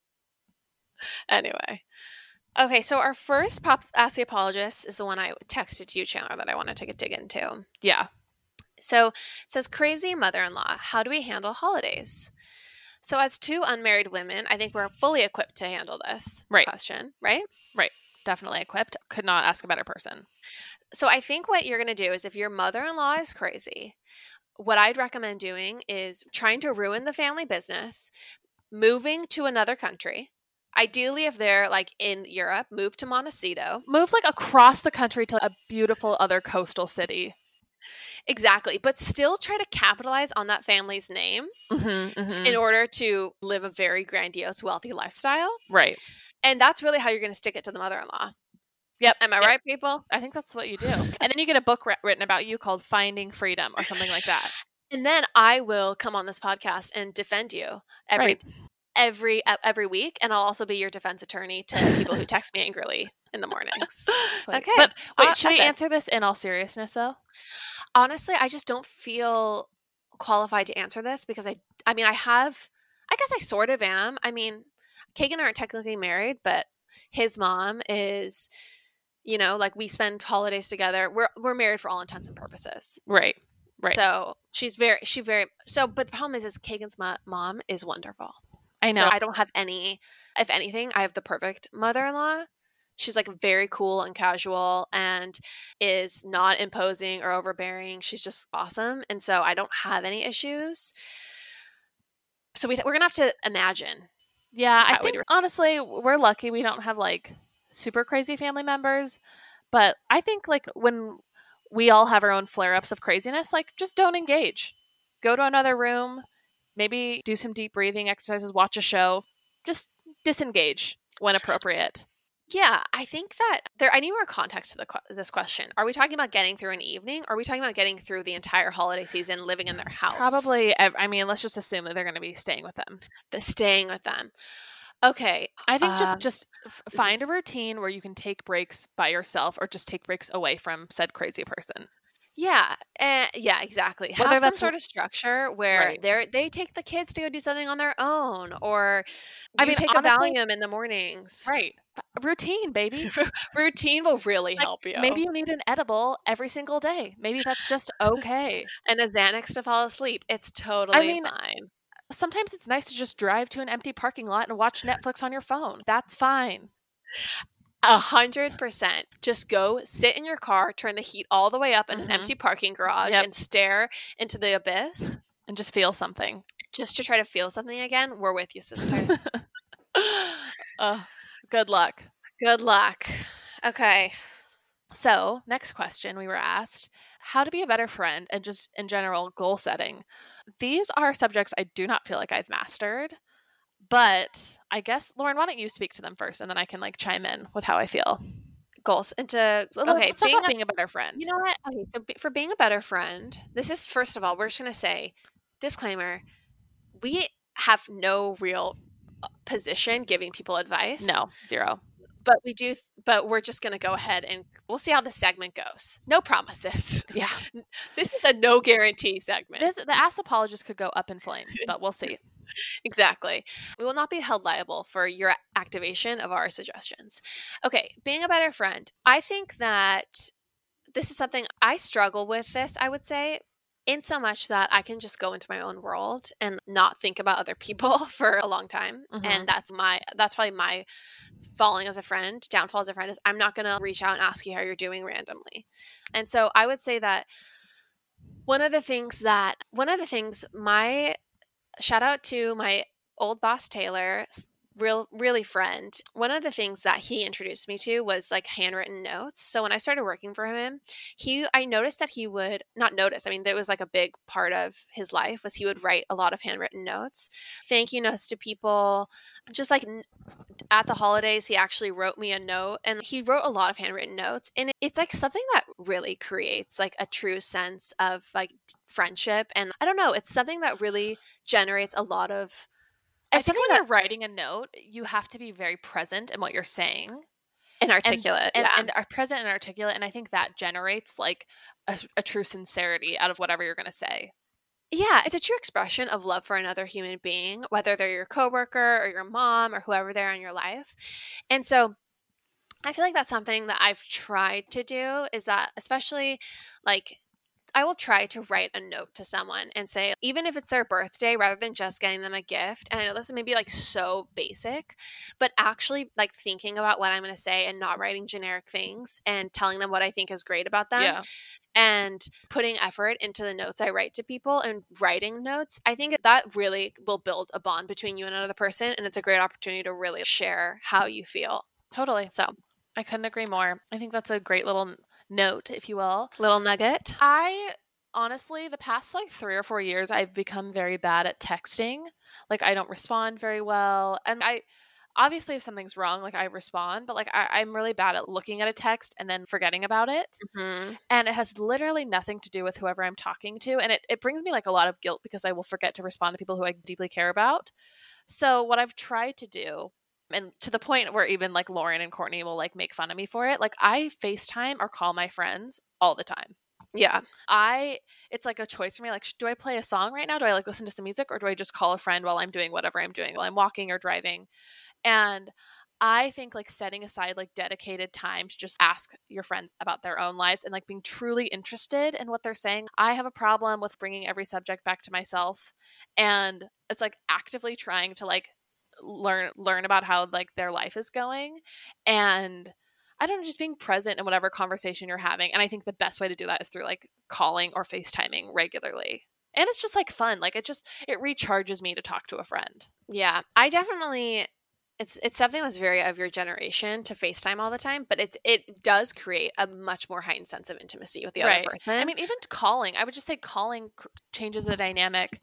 Anyway. Okay, so our first pop Ask the Apologist is the one I texted to you, Chandler, that I want to take a dig into. Yeah. So it says, crazy mother-in-law, how do we handle holidays? So as two unmarried women, I think we're fully equipped to handle this Right. question, right? Right. Definitely equipped. Could not ask a better person. So I think what you're going to do is if your mother-in-law is crazy, what I'd recommend doing is trying to ruin the family business, moving to another country. Ideally, if they're like in Europe, move to Montecito. Move like across the country to a beautiful other coastal city. Exactly. But still try to capitalize on that family's name Mm-hmm, mm-hmm. in order to live a very grandiose, wealthy lifestyle. Right. And that's really how you're going to stick it to the mother-in-law. Yep. Am I Yep. right, people? I think that's what you do. And then you get a book ri- written about you called Finding Freedom or something like that. And then I will come on this podcast and defend you every Right. every e- every week, and I'll also be your defense attorney to people who text me angrily in the mornings. Like, Okay. But wait, Uh, should we that's it. answer this in all seriousness though? Honestly, I just don't feel qualified to answer this because I I mean I have I guess I sort of am. I mean, Kagan and I aren't technically married, but his mom is, you know, like we spend holidays together. We're we're married for all intents and purposes. Right. Right. So she's very she very so. But the problem is, is Kagan's mo- mom is wonderful. I know. So I don't have any. If anything, I have the perfect mother-in-law. She's like very cool and casual and is not imposing or overbearing. She's just awesome. And so I don't have any issues. So we, we're going to have to imagine. Yeah, I How we think do- honestly, we're lucky we don't have like super crazy family members. But I think like when we all have our own flare ups of craziness, like just don't engage. Go to another room, maybe do some deep breathing exercises, watch a show, just disengage when appropriate. Yeah, I think that there, I need more context to the, this question. Are we talking about getting through an evening? Or are we talking about getting through the entire holiday season living in their house? Probably, I mean, let's just assume that they're going to be staying with them. The staying with them. Okay. I think uh, just, just find a routine where you can take breaks by yourself or just take breaks away from said crazy person. Yeah, uh, yeah, exactly. Whether Have some that's- sort of structure where Right. they they take the kids to go do something on their own, or I you mean, take honestly- a Valium in the mornings. Right. Routine, baby. Routine will really Like, help you. Maybe you need an edible every single day. Maybe that's just okay. And a Xanax to fall asleep. It's totally mean, fine. Sometimes it's nice to just drive to an empty parking lot and watch Netflix on your phone. That's fine. A hundred percent. Just go sit in your car, turn the heat all the way up in Mhm. an empty parking garage, Yep. and stare into the abyss And just feel something. just to try to feel something again. We're with you, sister. Oh, good luck. Good luck. Okay. So, next question we were asked, how to be a better friend and just in general goal setting. These are subjects I do not feel like I've mastered, but I guess, Lauren, why don't you speak to them first and then I can like chime in with how I feel. Goals into Let- okay. Let's talk being about a- being a better friend. You know what? Okay, so be- for being a better friend, this is first of all, we're just going to say, disclaimer, we have no real uh, position giving people advice. No, zero. But we do, th- but we're just going to go ahead and we'll see how this segment goes. No promises. Yeah. This is a no guarantee segment. This, the ass apologist could go up in flames, but we'll see. Exactly. We will not be held liable for your activation of our suggestions. Okay, being a better friend. I think that this is something I struggle with this, I would say, in so much that I can just go into my own world and not think about other people for a long time. Mhm. And that's my that's probably my falling as a friend, downfall as a friend is I'm not going to reach out and ask you how you're doing randomly. And so I would say that one of the things that one of the things my shout out to my old boss Taylor, s- real really friend. One of the things that he introduced me to was like handwritten notes. So when I started working for him, he I noticed that he would not notice. I mean, that was like a big part of his life was he would write a lot of handwritten notes, thank you notes to people. Just like n- at the holidays, he actually wrote me a note, and he wrote a lot of handwritten notes, and it's like something that really creates like a true sense of like friendship. And I don't know, it's something that really generates a lot of I it's think something when that you're writing a note, you have to be very present in what you're saying. inarticulate. and, yeah. and are present and articulate, and I think that generates like a, a true sincerity out of whatever you're going to say. Yeah, it's a true expression of love for another human being, whether they're your coworker or your mom or whoever they're in your life. And so I feel like that's something that I've tried to do is that especially like I will try to write a note to someone and say, even if it's their birthday, rather than just getting them a gift. And I know this may be like so basic, but actually like thinking about what I'm going to say and not writing generic things and telling them what I think is great about them. Yeah. And putting effort into the notes I write to people and writing notes, I think that really will build a bond between you and another person. And it's a great opportunity to really share how you feel. Totally. So, I couldn't agree more. I think that's a great little n- note, if you will. little nugget. I honestly, the past like three or four years, I've become very bad at texting. Like, I don't respond very well. And I, obviously, if something's wrong, like I respond, but like I, I'm really bad at looking at a text and then forgetting about it. Mm-hmm. And it has literally nothing to do with whoever I'm talking to. And it, it brings me like a lot of guilt because I will forget to respond to people who I deeply care about. So what I've tried to do, and to the point where even like Lauren and Courtney will like make fun of me for it, like I FaceTime or call my friends all the time. Yeah. I, it's like a choice for me. Like, sh- do I play a song right now? Do I like listen to some music, or do I just call a friend while I'm doing whatever I'm doing, while I'm walking or driving? And I think like setting aside like dedicated time to just ask your friends about their own lives and like being truly interested in what they're saying. I have a problem with bringing every subject back to myself, and it's like actively trying to like learn learn about how like their life is going, and I don't know, just being present in whatever conversation you're having. And I think the best way to do that is through like calling or FaceTiming regularly. And it's just like fun. Like it just, it recharges me to talk to a friend. Yeah. I definitely it's it's something that's very of your generation to FaceTime all the time, but it it does create a much more heightened sense of intimacy with the Right. other person. I mean, even calling, I would just say calling cr- changes the dynamic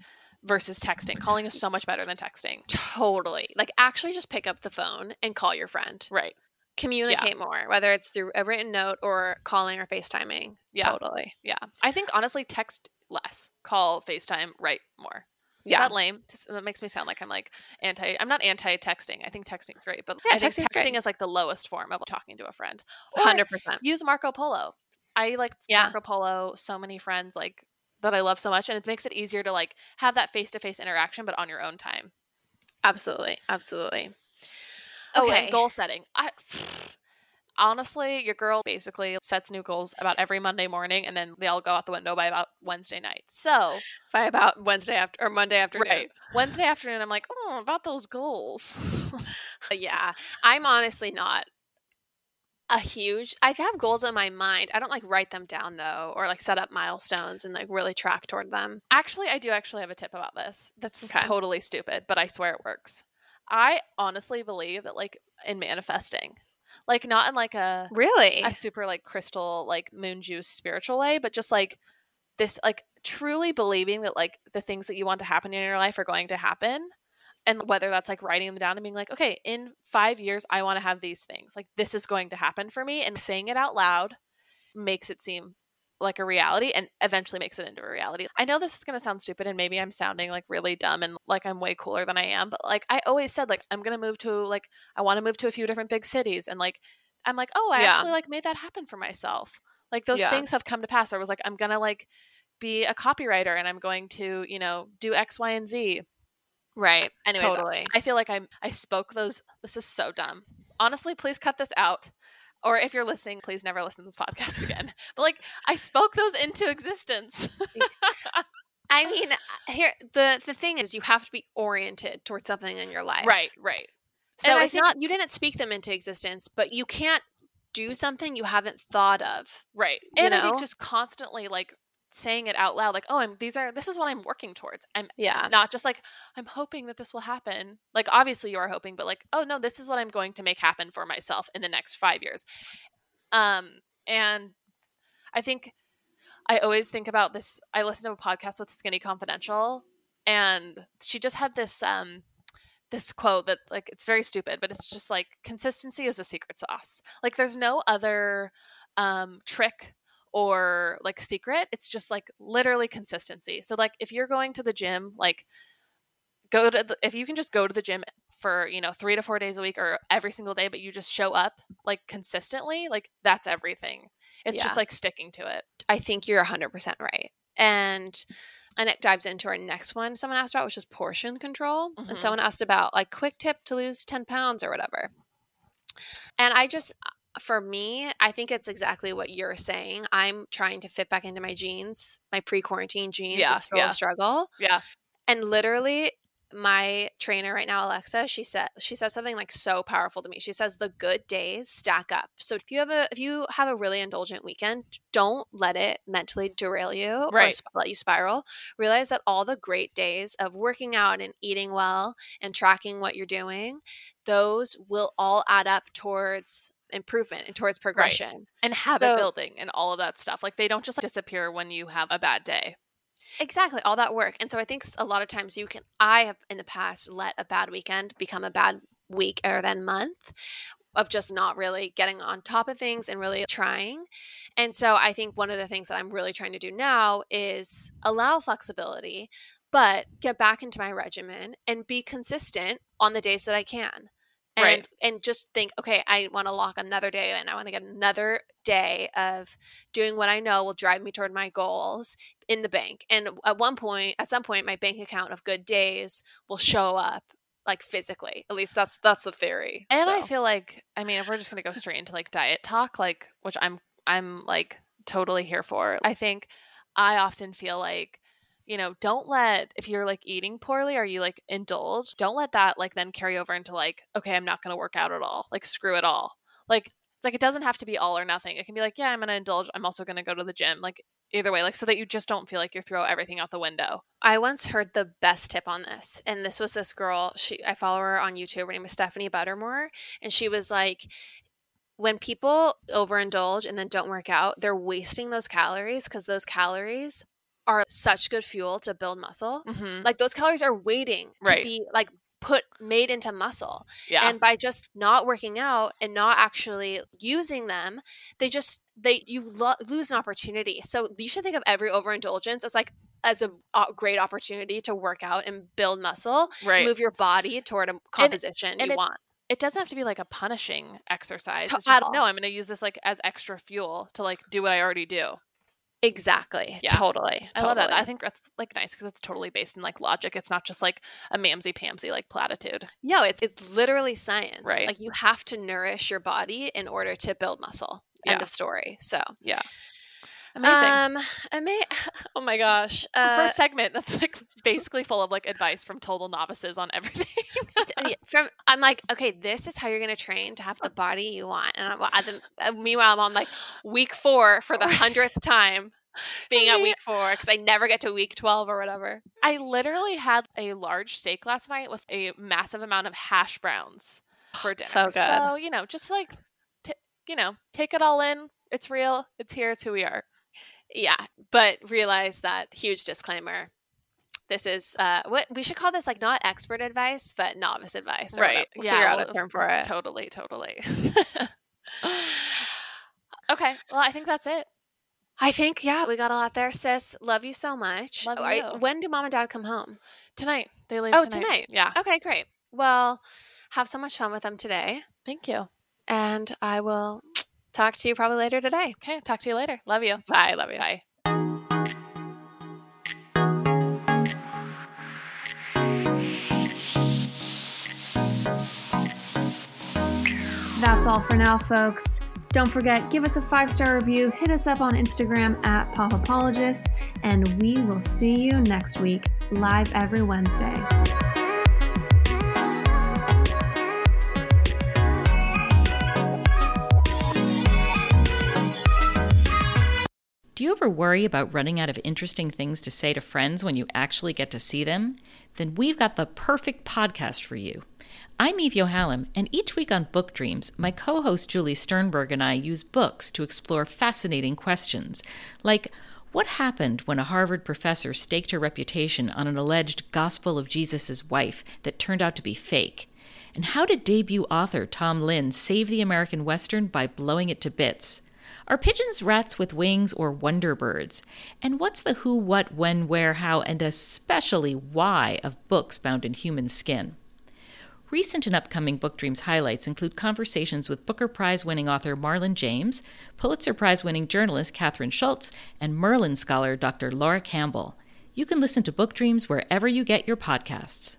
versus texting. Calling is so much better than texting. Totally. Like, actually just pick up the phone and call your friend. Right. Communicate Yeah. more, whether it's through a written note or calling or FaceTiming. Yeah. Totally. Yeah. I think honestly, text less, call, FaceTime, write more. Is Yeah. that lame? Just, that makes me sound like I'm like anti, I'm not anti-texting. I think texting's great, but Yeah, I think texting's texting great. is like the lowest form of talking to a friend. Or one hundred percent. use Marco Polo. I like Yeah. Marco Polo. So many friends like that I love so much, and it makes it easier to like have that face-to-face interaction, but on your own time. Absolutely. Absolutely. Oh, Okay. and goal setting. I honestly, your girl basically sets new goals about every Monday morning, and then they all go out the window by about Wednesday night. So By about Wednesday after or Monday afternoon. right, Wednesday afternoon, I'm like, oh, about those goals. But yeah. I'm honestly not a huge I have goals in my mind. I don't like write them down though, or like set up milestones and like really track toward them. Actually, I do actually have a tip about this. That's Okay. totally stupid, but I swear it works. I honestly believe that like in manifesting, like not in like a Really? a super like crystal like moon juice spiritual way, but just like this like truly believing that like the things that you want to happen in your life are going to happen. And whether that's like writing them down and being like, okay, in five years, I want to have these things. Like this is going to happen for me. And saying it out loud makes it seem like a reality and eventually makes it into a reality. I know this is going to sound stupid and maybe I'm sounding like really dumb and like I'm way cooler than I am. But like I always said, like I'm going to move to like, I want to move to a few different big cities. And like, I'm like, oh, I Yeah. actually like made that happen for myself. Like those Yeah. things have come to pass. I was like, I'm going to like be a copywriter and I'm going to, you know, do X, Y, and Z. Right. Anyways, Totally. I feel like I'm I spoke those this is so dumb. Honestly, please cut this out. Or if you're listening, please never listen to this podcast again. But like I spoke those into existence. I mean, here the the thing is you have to be oriented towards something in your life. right, right. So And I it's think- not you didn't speak them into existence, but you can't do something you haven't thought of. Right. You And I think know? just constantly like saying it out loud, like, oh, I'm these are this is what I'm working towards. I'm Yeah. not just like I'm hoping that this will happen. Like obviously you are hoping, but like, oh no, this is what I'm going to make happen for myself in the next five years. Um, and I think I always think about this. I listened to a podcast with Skinny Confidential, and she just had this um this quote that like it's very stupid, but it's just like consistency is a secret sauce. Like there's no other um trick or like secret. It's just like literally consistency. So like if you're going to the gym, like go to the, if you can just go to the gym for, you know, three to four days a week or every single day, but you just show up like consistently, like that's everything. It's just Yeah. like sticking to it. I think you're one hundred percent right. And and it dives into our next one someone asked about, which is portion control. Mhm. And someone asked about like quick tip to lose ten pounds or whatever. And I just, for me, I think it's exactly what you're saying. I'm trying to fit back into my jeans, my pre-quarantine jeans. Yeah, It's still yeah. a struggle. Yeah. And literally, my trainer right now, Alexa, she said she says something like so powerful to me. She says the good days stack up. So if you have a if you have a really indulgent weekend, don't let it mentally derail you or Right. sp- let you spiral. Realize that all the great days of working out and eating well and tracking what you're doing, those will all add up towards improvement and towards progression. And habit So- building and all of that stuff. Like they don't just like, disappear when you have a bad day. Exactly, all that work. And so I think s- a lot of times you can, I have in the past let a bad weekend become a bad week or then month of just not really getting on top of things and really trying. And so I think one of the things that I'm really trying to do now is allow flexibility, but get back into my regimen and be consistent on the days that I can. And, Right. and just think, okay, I want to lock another day and I want to get another day of doing what I know will drive me toward my goals in the bank. And at one point, at some point, my bank account of good days will show up like physically. At least that's that's the theory. And I So, feel like, I mean, if we're just going to go straight into like diet talk, like, which I'm, I'm like totally here for. I think I often feel like, you know, don't let, if you're like eating poorly or you like indulge, don't let that like then carry over into like, okay, I'm not going to work out at all. Like, screw it all. Like, it's like, it doesn't have to be all or nothing. It can be like, yeah, I'm going to indulge. I'm also going to go to the gym. Like, either way, like, so that you just don't feel like you throw everything out the window. I once heard the best tip on this, and this was this girl. She I follow her on YouTube. Her name is Stephanie Buttermore, and she was like, when people overindulge and then don't work out, they're wasting those calories because those calories are such good fuel to build muscle. Mm-hmm. Like those calories are waiting to Right. be like put made into muscle. Yeah. And by just not working out and not actually using them, they just they you lo- lose an opportunity. So you should think of every overindulgence as like as a, a great opportunity to work out and build muscle, Right. move your body toward a composition and you it- want. It doesn't have to be like a punishing exercise. To- It's at just, all. no, I'm going to use this like as extra fuel to like do what I already do. Exactly. Yeah. Totally. I love that. totally. I think that's like nice because it's totally based in like logic. It's not just like a mamsy pamsy like platitude. No, it's it's literally science. Right. Like you have to nourish your body in order to build muscle. End Yeah. of story. So Yeah. Amazing. Um, ama- oh my gosh. The Uh, first segment that's like basically full of like advice from total novices on everything. yeah, from I'm like, okay, this is how you're gonna train to have the body you want. And I'm, I, the, uh, meanwhile, I'm on like week four for the hundredth time, being at I- week four because I never get to week twelve or whatever. I literally had a large steak last night with a massive amount of hash browns for dinner. So good. So, you know, just like, t- you know, take it all in. It's real. It's here. It's who we are. Yeah, but realize that huge disclaimer. This is uh, what we should call this, like not expert advice, but novice advice. Or Right. whatever. We'll Yeah, figure out well, a term for it. Totally, totally. Okay. Well, I think that's it. I think, yeah, we got a lot there, sis. Love you so much. Love Are- you. when do mom and dad come home? Tonight. They leave Oh, tonight. tonight. Yeah. Okay, great. Well, have so much fun with them today. Thank you. And I will talk to you probably later today. Okay. Talk to you later. Love you. Bye. Love you. Bye. That's all for now, folks. Don't forget, give us a five-star review, hit us up on Instagram at Popapologists, and we will see you next week, live every Wednesday. Do you ever worry about running out of interesting things to say to friends when you actually get to see them? Then we've got the perfect podcast for you. I'm Eve Yohalem, and each week on Book Dreams, my co-host Julie Sternberg and I use books to explore fascinating questions, like what happened when a Harvard professor staked her reputation on an alleged Gospel of Jesus' wife that turned out to be fake? And how did debut author Tom Lynn save the American Western by blowing it to bits? Are pigeons rats with wings or wonder birds? And what's the who, what, when, where, how, and especially why of books bound in human skin? Recent and upcoming Book Dreams highlights include conversations with Booker Prize-winning author Marlon James, Pulitzer Prize-winning journalist Catherine Schultz, and Merlin scholar Doctor Laura Campbell. You can listen to Book Dreams wherever you get your podcasts.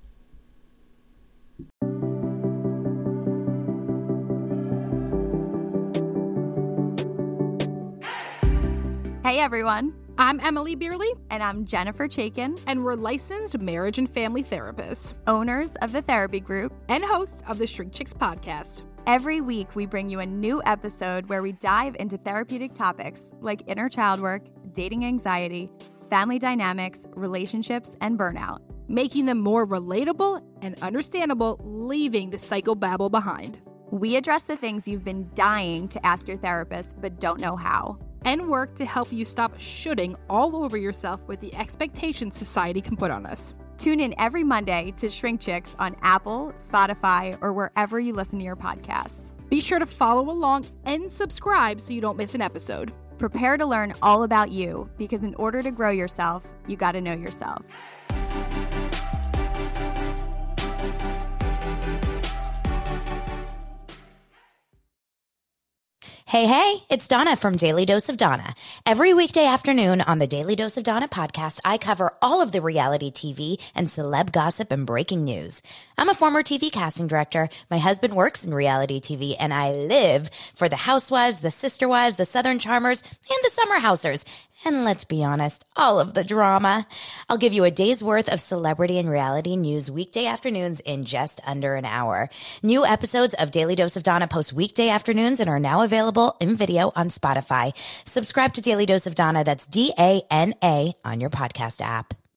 Hey everyone, I'm Emily Beerley, and I'm Jennifer Chaikin, and we're licensed marriage and family therapists owners of the Therapy Group. and hosts of the Shrink Chicks podcast. Every week, we bring you a new episode where we dive into therapeutic topics like inner child work, dating anxiety, family dynamics, relationships, and burnout. Making them more relatable and understandable, leaving the psychobabble behind. We address the things you've been dying to ask your therapist but don't know how. And work to help you stop shooting all over yourself with the expectations society can put on us. Tune in every Monday to Shrink Chicks on Apple, Spotify, or wherever you listen to your podcasts. Be sure to follow along and subscribe so you don't miss an episode. Prepare to learn all about you, because in order to grow yourself, you got to know yourself. Hey, hey, it's Donna from Daily Dose of Donna. Every weekday afternoon on the Daily Dose of Donna podcast, I cover all of the reality T V and celeb gossip and breaking news. I'm a former T V casting director. My husband works in reality T V, and I live for the Housewives, the Sister Wives, the Southern Charmers, and the Summer Housers. And let's be honest, all of the drama. I'll give you a day's worth of celebrity and reality news weekday afternoons in just under an hour. New episodes of Daily Dose of Donna post weekday afternoons and are now available in video on Spotify. Subscribe to Daily Dose of Donna, that's D A N A, on your podcast app.